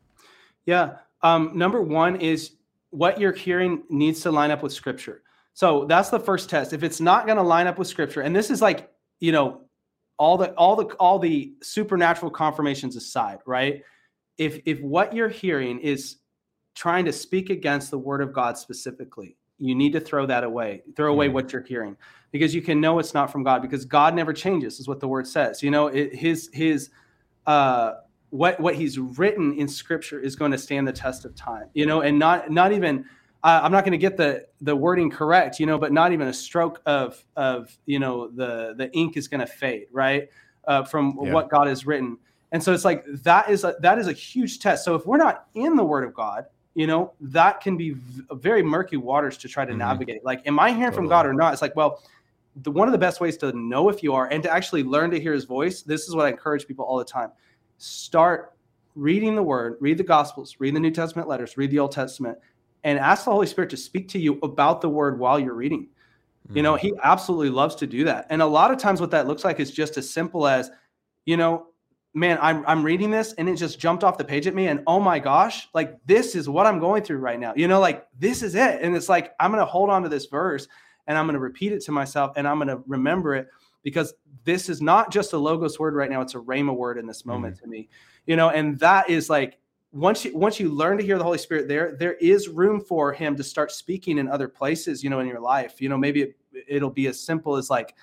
Yeah, um, number one is what you're hearing needs to line up with Scripture. So that's the first test. If it's not going to line up with Scripture, and this is like, you know, all the all the all the supernatural confirmations aside, right? If if what you're hearing is trying to speak against the Word of God specifically, you need to throw that away. Throw away mm. what you're hearing, because you can know it's not from God, because God never changes, is what the Word says. You know, it, his his uh, what what He's written in Scripture is going to stand the test of time. You know, and not not even. Uh, I'm not going to get the the wording correct, you know, but not even a stroke of of you know the the ink is going to fade, right, uh, from yeah. what God has written. And so it's like that is a, that is a huge test. So if we're not in the Word of God, you know, that can be v- very murky waters to try to mm-hmm. navigate. Like, am I hearing totally. from God or not? It's like, well, the, one of the best ways to know if you are and to actually learn to hear His voice. This is what I encourage people all the time: start reading the Word, read the Gospels, read the New Testament letters, read the Old Testament, and ask the Holy Spirit to speak to you about the Word while you're reading. You know, he absolutely loves to do that. And a lot of times what that looks like is just as simple as, you know, man, I'm I'm reading this and it just jumped off the page at me and oh my gosh, like this is what I'm going through right now. You know, like this is it. And it's like, I'm going to hold on to this verse and I'm going to repeat it to myself and I'm going to remember it because this is not just a Logos word right now. It's a Rhema word in this moment mm-hmm. to me, you know, and that is like, once you, once you learn to hear the Holy Spirit there, there is room for him to start speaking in other places, you know, in your life. You know, maybe it, it'll be as simple as like,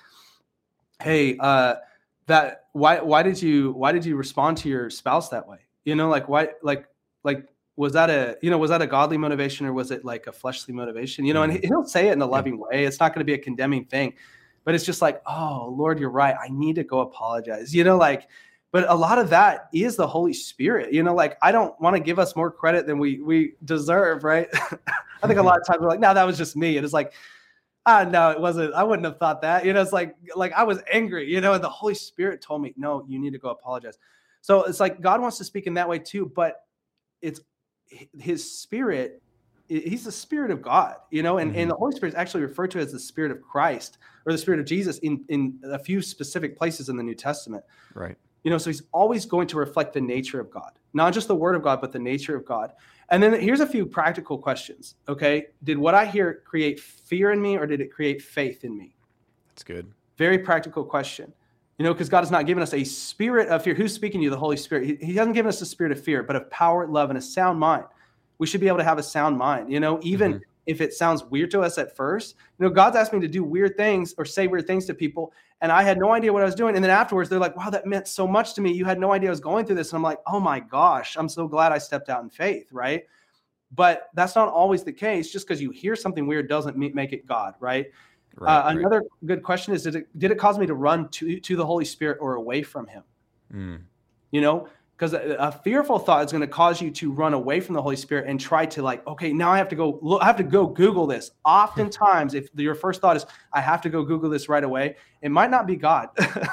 hey, uh, that why why did you why did you respond to your spouse that way? You know, like why like like was that a you know was that a godly motivation or was it like a fleshly motivation? You know, and he'll say it in a loving way. It's not going to be a condemning thing, but it's just like, oh Lord, you're right. I need to go apologize. You know, like, but a lot of that is the Holy Spirit. You know, like I don't want to give us more credit than we we deserve, right? I think a lot of times we're like, no, that was just me. And it's like, ah, no, it wasn't. I wouldn't have thought that. You know, it's like, like I was angry, you know, and the Holy Spirit told me, no, you need to go apologize. So it's like God wants to speak in that way too, but it's his spirit. He's the Spirit of God, you know, and, mm-hmm. and the Holy Spirit is actually referred to as the Spirit of Christ or the Spirit of Jesus in, in a few specific places in the New Testament. Right. You know, so he's always going to reflect the nature of God, not just the word of God, but the nature of God. And then here's a few practical questions. Okay. Did what I hear create fear in me or did it create faith in me? That's good. Very practical question. You know, because God has not given us a spirit of fear. Who's speaking to you? The Holy Spirit. He, he hasn't given us a spirit of fear, but of power, love, and a sound mind. We should be able to have a sound mind, you know, even mm-hmm. if it sounds weird to us at first. You know, God's asked me to do weird things or say weird things to people. And I had no idea what I was doing. And then afterwards, they're like, wow, that meant so much to me. You had no idea I was going through this. And I'm like, oh my gosh, I'm so glad I stepped out in faith, right? But that's not always the case. Just because you hear something weird doesn't make it God, right? Right, uh, right. Another good question is, did it, did it cause me to run to, to the Holy Spirit or away from him? Mm. You know, because a, a fearful thought is going to cause you to run away from the Holy Spirit and try to like, okay, now I have to go, look, I have to go Google this. Oftentimes, if your first thought is, I have to go Google this right away, it might not be God.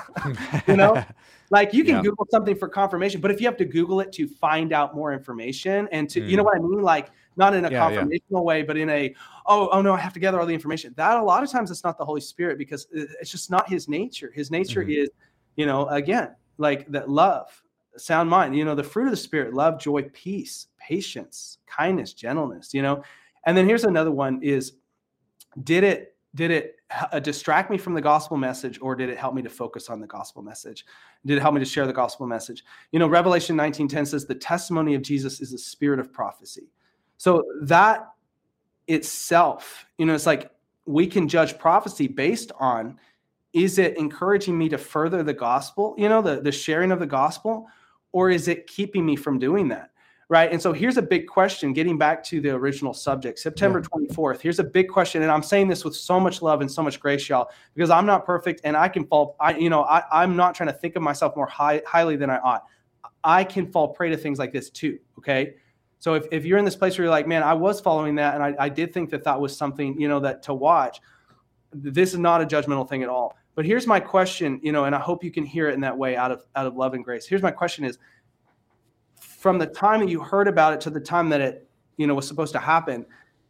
You know, like you can yeah. Google something for confirmation, but if you have to Google it to find out more information and to, mm. you know what I mean? Like not in a yeah, confirmational yeah. way, but in a, oh, oh no, I have to gather all the information. That a lot of times it's not the Holy Spirit because it's just not his nature. His nature mm. is, you know, again, like that love, sound mind, you know, the fruit of the Spirit, love, joy, peace, patience, kindness, gentleness, you know. And then here's another one is, did it, did it uh, distract me from the gospel message or did it help me to focus on the gospel message? Did it help me to share the gospel message? You know, Revelation nineteen ten says the testimony of Jesus is the spirit of prophecy. So that itself, you know, it's like we can judge prophecy based on, is it encouraging me to further the gospel, you know, the, the sharing of the gospel, or is it keeping me from doing that? Right. And so here's a big question, getting back to the original subject, September twenty-fourth. Here's a big question. And I'm saying this with so much love and so much grace, y'all, because I'm not perfect and I can fall. I, you know, I, I'm not trying to think of myself more high, highly than I ought. I can fall prey to things like this too. Okay. So if, if you're in this place where you're like, man, I was following that and I, I did think that that was something, you know, that to watch, this is not a judgmental thing at all. But here's my question, you know, and I hope you can hear it in that way out of out of love and grace. Here's my question is, from the time that you heard about it to the time that it, you know, was supposed to happen,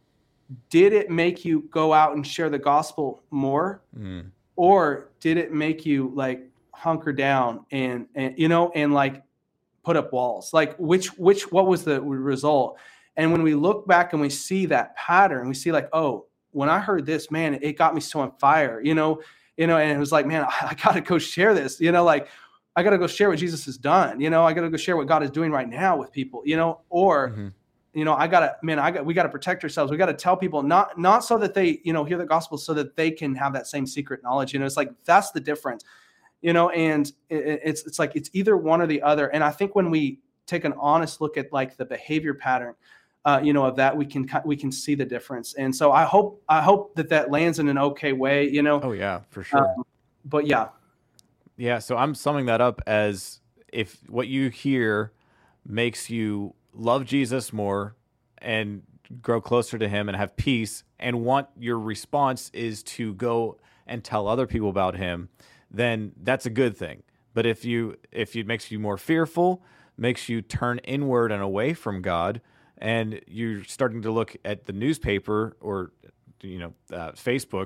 did it make you go out and share the gospel more? Mm. Or did it make you like hunker down and, and, you know, and like put up walls? Like which, which, what was the result? And when we look back and we see that pattern, we see like, oh, when I heard this, man, it got me so on fire, you know, you know, and it was like, man, I got to go share this, you know, like I got to go share what Jesus has done. You know, I got to go share what God is doing right now with people, you know, or, mm-hmm. you know, I got to, man, I got, we got to protect ourselves. We got to tell people not, not so that they, you know, hear the gospel so that they can have that same secret knowledge. You know, it's like, that's the difference, you know, and it, it's, it's like, it's either one or the other. And I think when we take an honest look at like the behavior pattern, Uh, you know, of that, we can we can see the difference. And so I hope I hope that that lands in an okay way, you know. Oh, yeah, for sure. Um, but yeah. Yeah, so I'm summing that up as if what you hear makes you love Jesus more and grow closer to him and have peace and want your response is to go and tell other people about him, then that's a good thing. But if you if it makes you more fearful, makes you turn inward and away from God, and you're starting to look at the newspaper or, you know, uh, Facebook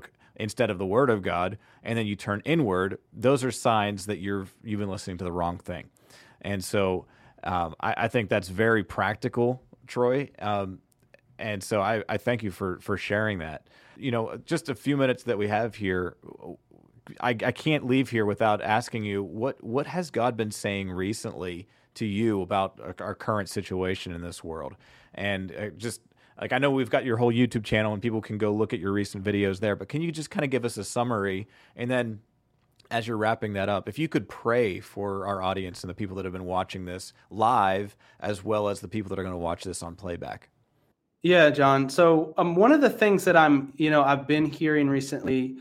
instead of the word of God, and then you turn inward, those are signs that you're, you've been listening to the wrong thing. And so um, I, I think that's very practical, Troy. Um, and so I, I thank you for, for sharing that. You know, just a few minutes that we have here, I, I can't leave here without asking you, what, what has God been saying recently to you about our current situation in this world? And uh, just like, I know we've got your whole YouTube channel and people can go look at your recent videos there, but can you just kind of give us a summary? And then as you're wrapping that up, if you could pray for our audience and the people that have been watching this live, as well as the people that are going to watch this on playback. Yeah, John. So um, one of the things that I'm, you know, I've been hearing recently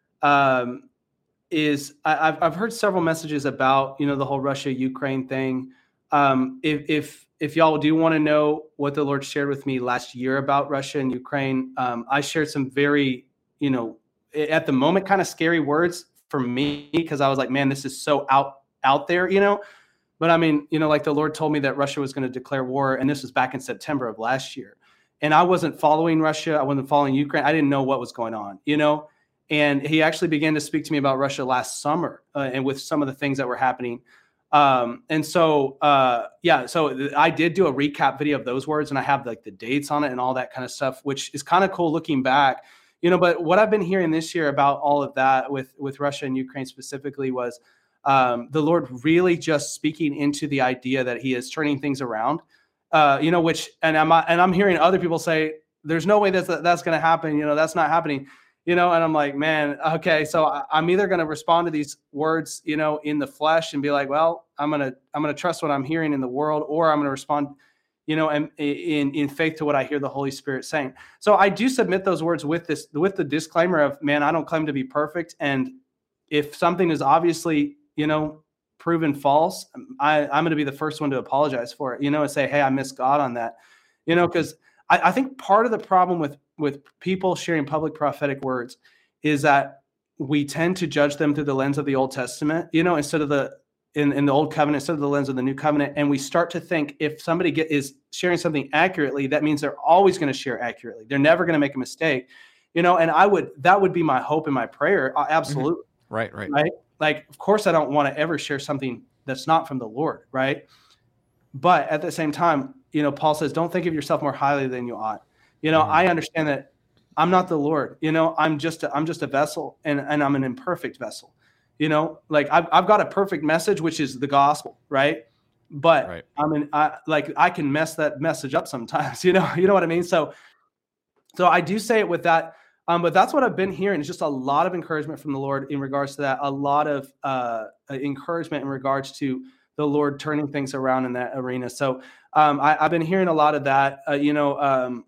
um, is I, I've, I've heard several messages about, you know, the whole Russia-Ukraine thing. Um, if, if, if y'all do want to know what the Lord shared with me last year about Russia and Ukraine, um, I shared some very, you know, at the moment, kind of scary words for me, because I was like, man, this is so out, out there, you know, but I mean, you know, like the Lord told me that Russia was going to declare war. And this was back in September of last year. And I wasn't following Russia. I wasn't following Ukraine. I didn't know what was going on, you know, and he actually began to speak to me about Russia last summer uh, and with some of the things that were happening. Um, and so, uh, yeah, so th- I did do a recap video of those words, and I have like the dates on it and all that kind of stuff, which is kind of cool looking back, you know, but what I've been hearing this year about all of that with, with Russia and Ukraine specifically was um, the Lord really just speaking into the idea that he is turning things around. Uh, you know, which, and I'm, and I'm hearing other people say, there's no way that's, that's going to happen. You know, that's not happening, you know? And I'm like, man, okay. So I, I'm either going to respond to these words, you know, in the flesh and be like, well, I'm going to, I'm going to trust what I'm hearing in the world, or I'm going to respond, you know, in, in, in faith to what I hear the Holy Spirit saying. So I do submit those words with this, with the disclaimer of, man, I don't claim to be perfect. And if something is obviously, you know, proven false, I, I'm going to be the first one to apologize for it, you know, and say, hey, I missed God on that, you know, because I, I think part of the problem with, with people sharing public prophetic words is that we tend to judge them through the lens of the Old Testament, you know, instead of the, in, in the Old Covenant, instead of the lens of the New Covenant. And we start to think if somebody get, is sharing something accurately, that means they're always going to share accurately. They're never going to make a mistake, you know, and I would, that would be my hope and my prayer. Absolutely. Mm-hmm. Right, right. Right. Like, of course, I don't want to ever share something that's not from the Lord, right? But at the same time, you know, Paul says, don't think of yourself more highly than you ought. You know, mm-hmm. I understand that I'm not the Lord. You know, I'm just a, I'm just a vessel, and, and I'm an imperfect vessel. You know, like I've I've got a perfect message, which is the gospel, right? But right. I mean, I like I can mess that message up sometimes. You know, you know what I mean? So, so I do say it with that. Um, but that's what I've been hearing. It's just a lot of encouragement from the Lord in regards to that. A lot of uh, encouragement in regards to the Lord turning things around in that arena. So um, I, I've been hearing a lot of that. Uh, you know, um,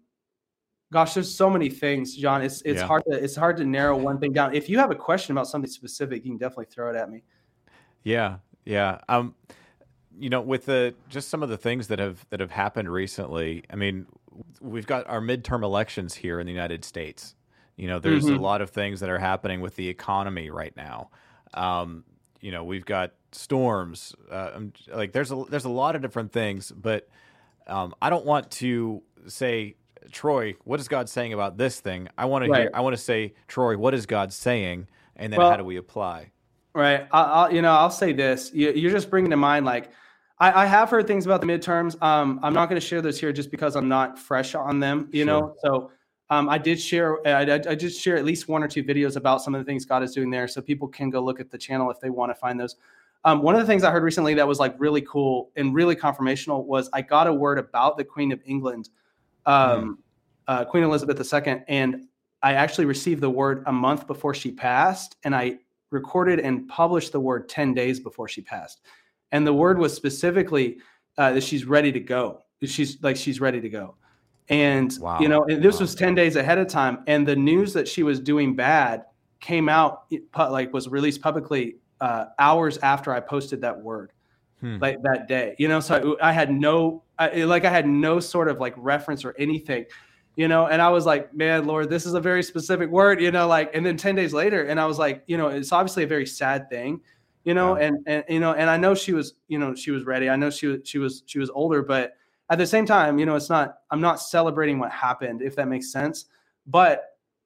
gosh, there's so many things, John. It's it's yeah. hard to it's hard to narrow one thing down. If you have a question about something specific, you can definitely throw it at me. Yeah, yeah. Um, you know, with the just some of the things that have that have happened recently. I mean, we've got our midterm elections here in the United States. You know, there's mm-hmm. a lot of things that are happening with the economy right now. Um, you know, we've got storms. Uh, like there's a there's a lot of different things, but um, I don't want to say, Troy, what is God saying about this thing? I want to hear. I want to say, Troy, what is God saying, and then well, how do we apply? Right. I'll, you know, I'll say this. You, you're just bringing to mind like. I, I have heard things about the midterms. Um, I'm not going to share those here just because I'm not fresh on them. You sure. know, so. Um, I did share. I, I did share at least one or two videos about some of the things God is doing there, so people can go look at the channel if they want to find those. Um, one of the things I heard recently that was like really cool and really confirmational was I got a word about the Queen of England, um, mm. uh, Queen Elizabeth the Second, and I actually received the word a month before she passed, and I recorded and published the word ten days before she passed, and the word was specifically uh, that she's ready to go. She's like she's ready to go. And, wow. you know, and this wow. was ten days ahead of time. And the news that she was doing bad came out, like was released publicly uh, hours after I posted that word, hmm. like that day, you know, so I, I had no, I, like I had no sort of like reference or anything, you know, and I was like, man, Lord, this is a very specific word, you know, like, and then ten days later, and I was like, you know, it's obviously a very sad thing, you know, yeah. and, and, you know, and I know she was, you know, she was ready. I know she was, she was, she was older, but at the same time, you know, it's not, I'm not celebrating what happened, if that makes sense. But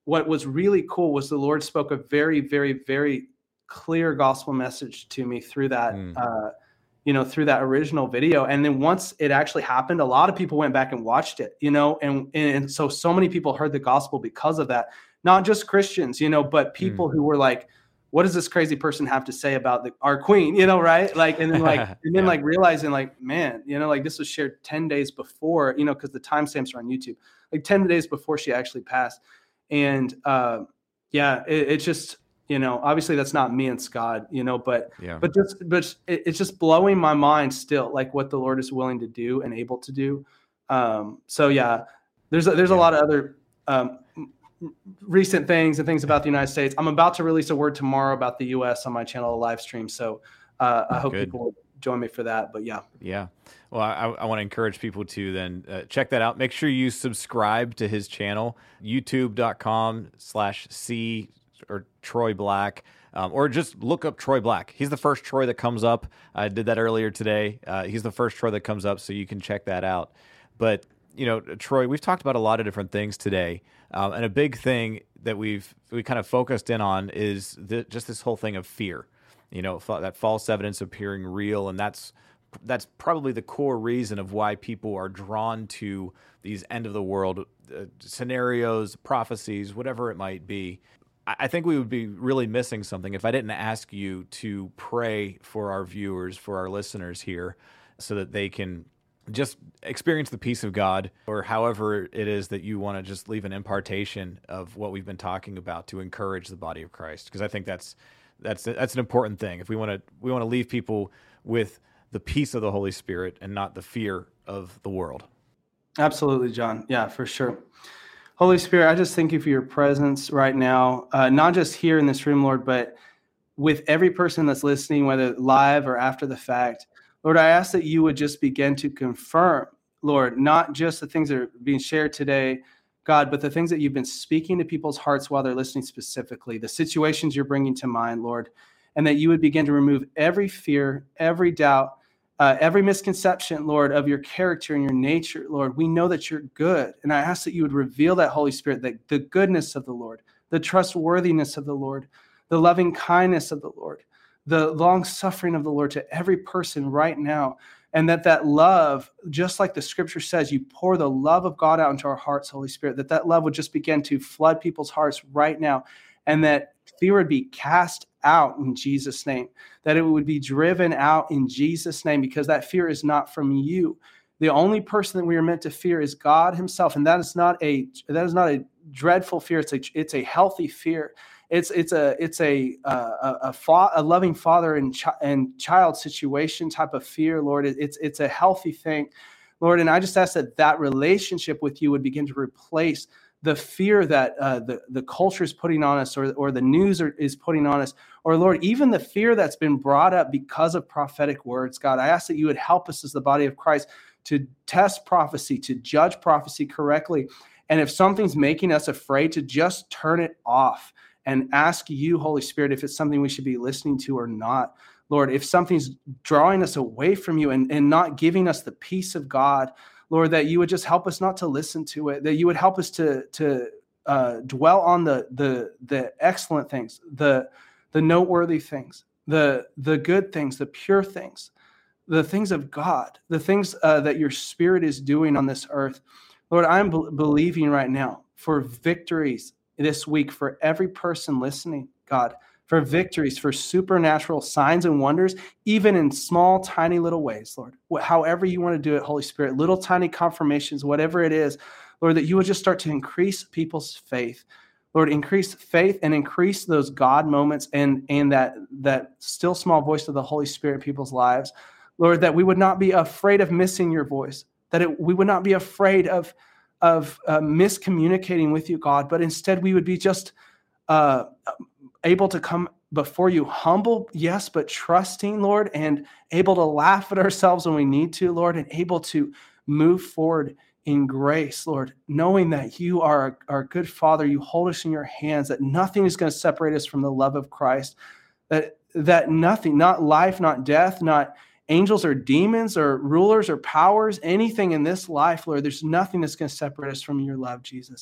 what was really cool was the Lord spoke a very, very, very clear gospel message to me through that, mm. uh, you know, through that original video. And then once it actually happened, a lot of people went back and watched it, you know, and, and so, so many people heard the gospel because of that, not just Christians, you know, but people mm. who were like, what does this crazy person have to say about the, our queen, you know, right? Like, and then like, and then yeah. like realizing like, man, you know, like this was shared ten days before, you know, cause the timestamps are on YouTube, like ten days before she actually passed. And uh, yeah, it, it's just, you know, obviously that's not me and Scott, you know, but, yeah. but just, but it, it's just blowing my mind still, like what the Lord is willing to do and able to do. Um, so yeah, there's, a, there's yeah. a lot of other um, recent things and things about the United States. I'm about to release a word tomorrow about the U S on my channel, a live stream. So uh, I hope Good. people will join me for that, but yeah. Yeah. Well, I, I want to encourage people to then uh, check that out. Make sure you subscribe to his channel, youtube.com slash C or Troy Black, um, or just look up Troy Black. He's the first Troy that comes up. I did that earlier today. Uh, he's the first Troy that comes up, so you can check that out. But, you know, Troy, we've talked about a lot of different things today. Um, and a big thing that we've we kind of focused in on is the, just this whole thing of fear. You know, that false evidence appearing real, and that's that's probably the core reason of why people are drawn to these end of the world uh, scenarios, prophecies, whatever it might be. I, I think we would be really missing something if I didn't ask you to pray for our viewers, for our listeners here, so that they can just experience the peace of God, or however it is that you want to just leave an impartation of what we've been talking about to encourage the body of Christ. Because I think that's that's that's an important thing. If we want to we want to leave people with the peace of the Holy Spirit and not the fear of the world. Absolutely, John. Yeah, for sure. Holy Spirit, I just thank you for your presence right now, uh, not just here in this room, Lord, but with every person that's listening, whether live or after the fact. Lord, I ask that you would just begin to confirm, Lord, not just the things that are being shared today, God, but the things that you've been speaking to people's hearts while they're listening specifically, the situations you're bringing to mind, Lord, and that you would begin to remove every fear, every doubt, uh, every misconception, Lord, of your character and your nature, Lord. We know that you're good, and I ask that you would reveal that, Holy Spirit, that the goodness of the Lord, the trustworthiness of the Lord, the loving kindness of the Lord, the long suffering of the Lord to every person right now. And that that love, just like the scripture says, you pour the love of God out into our hearts, Holy Spirit, that that love would just begin to flood people's hearts right now. And that fear would be cast out in Jesus' name, that it would be driven out in Jesus' name, because that fear is not from you. The only person that we are meant to fear is God himself. And that is not a, that is not a dreadful fear. It's a, it's a healthy fear. It's it's a it's a uh, a, fa- a loving father and ch- and child situation type of fear, Lord. It, it's it's a healthy thing, Lord. And I just ask that that relationship with you would begin to replace the fear that uh, the the culture is putting on us, or or the news are, is putting on us, or Lord, even the fear that's been brought up because of prophetic words. God, I ask that you would help us as the body of Christ to test prophecy, to judge prophecy correctly, and if something's making us afraid, to just turn it off. And ask you, Holy Spirit, if it's something we should be listening to or not. Lord, if something's drawing us away from you and, and not giving us the peace of God, Lord, that you would just help us not to listen to it, that you would help us to, to uh, dwell on the, the, the excellent things, the, the noteworthy things, the, the good things, the pure things, the things of God, the things uh, that your Spirit is doing on this earth. Lord, I'm be- believing right now for victories this week for every person listening, God, for victories, for supernatural signs and wonders, even in small, tiny little ways, Lord. However you want to do it, Holy Spirit, little tiny confirmations, whatever it is, Lord, that you would just start to increase people's faith. Lord, increase faith and increase those God moments and, and that, that still small voice of the Holy Spirit in people's lives. Lord, that we would not be afraid of missing your voice, that it, we would not be afraid of of uh, miscommunicating with you, God, but instead we would be just uh, able to come before you humble, yes, but trusting, Lord, and able to laugh at ourselves when we need to, Lord, and able to move forward in grace, Lord, knowing that you are our good Father, you hold us in your hands, that nothing is going to separate us from the love of Christ, that, that nothing, not life, not death, not angels or demons or rulers or powers, anything in this life, Lord, there's nothing that's going to separate us from your love, Jesus.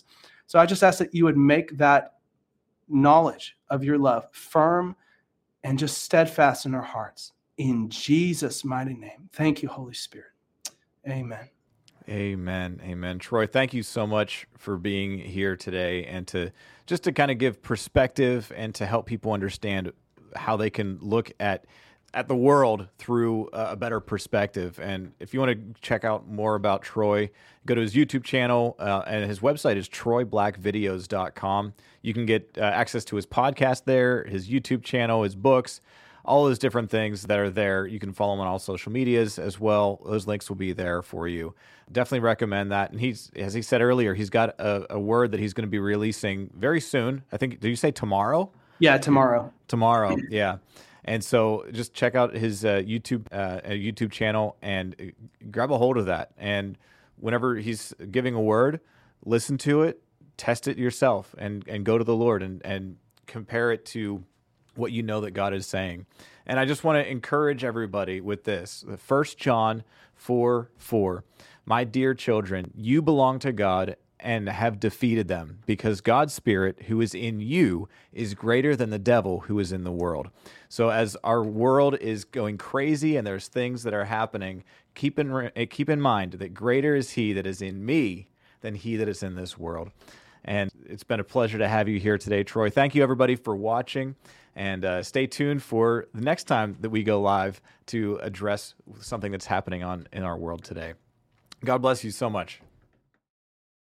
So I just ask that you would make that knowledge of your love firm and just steadfast in our hearts. In Jesus' mighty name. Thank you, Holy Spirit. Amen. Amen. Amen. Troy, thank you so much for being here today and to just to kind of give perspective and to help people understand how they can look at at the world through a better perspective. And if you want to check out more about Troy, go to his YouTube channel, uh, and his website is troy black videos dot com. You can get uh, access to his podcast there, his YouTube channel, his books, all those different things that are there. You can follow him on all social medias as well. Those links will be there for you. Definitely recommend that. And he's, as he said earlier, he's got a, a word that he's going to be releasing very soon. I think, did you say tomorrow? Yeah, tomorrow. Tomorrow, yeah. And so just check out his uh, YouTube uh, YouTube channel and grab a hold of that. And whenever he's giving a word, listen to it, test it yourself, and, and go to the Lord and, and compare it to what you know that God is saying. And I just want to encourage everybody with this. First John four four. My dear children, you belong to God and have defeated them, because God's Spirit who is in you is greater than the devil who is in the world. So as our world is going crazy and there's things that are happening, keep in keep in mind that greater is he that is in me than he that is in this world. And it's been a pleasure to have you here today, Troy. Thank you, everybody, for watching. And uh, stay tuned for the next time that we go live to address something that's happening on in our world today. God bless you so much.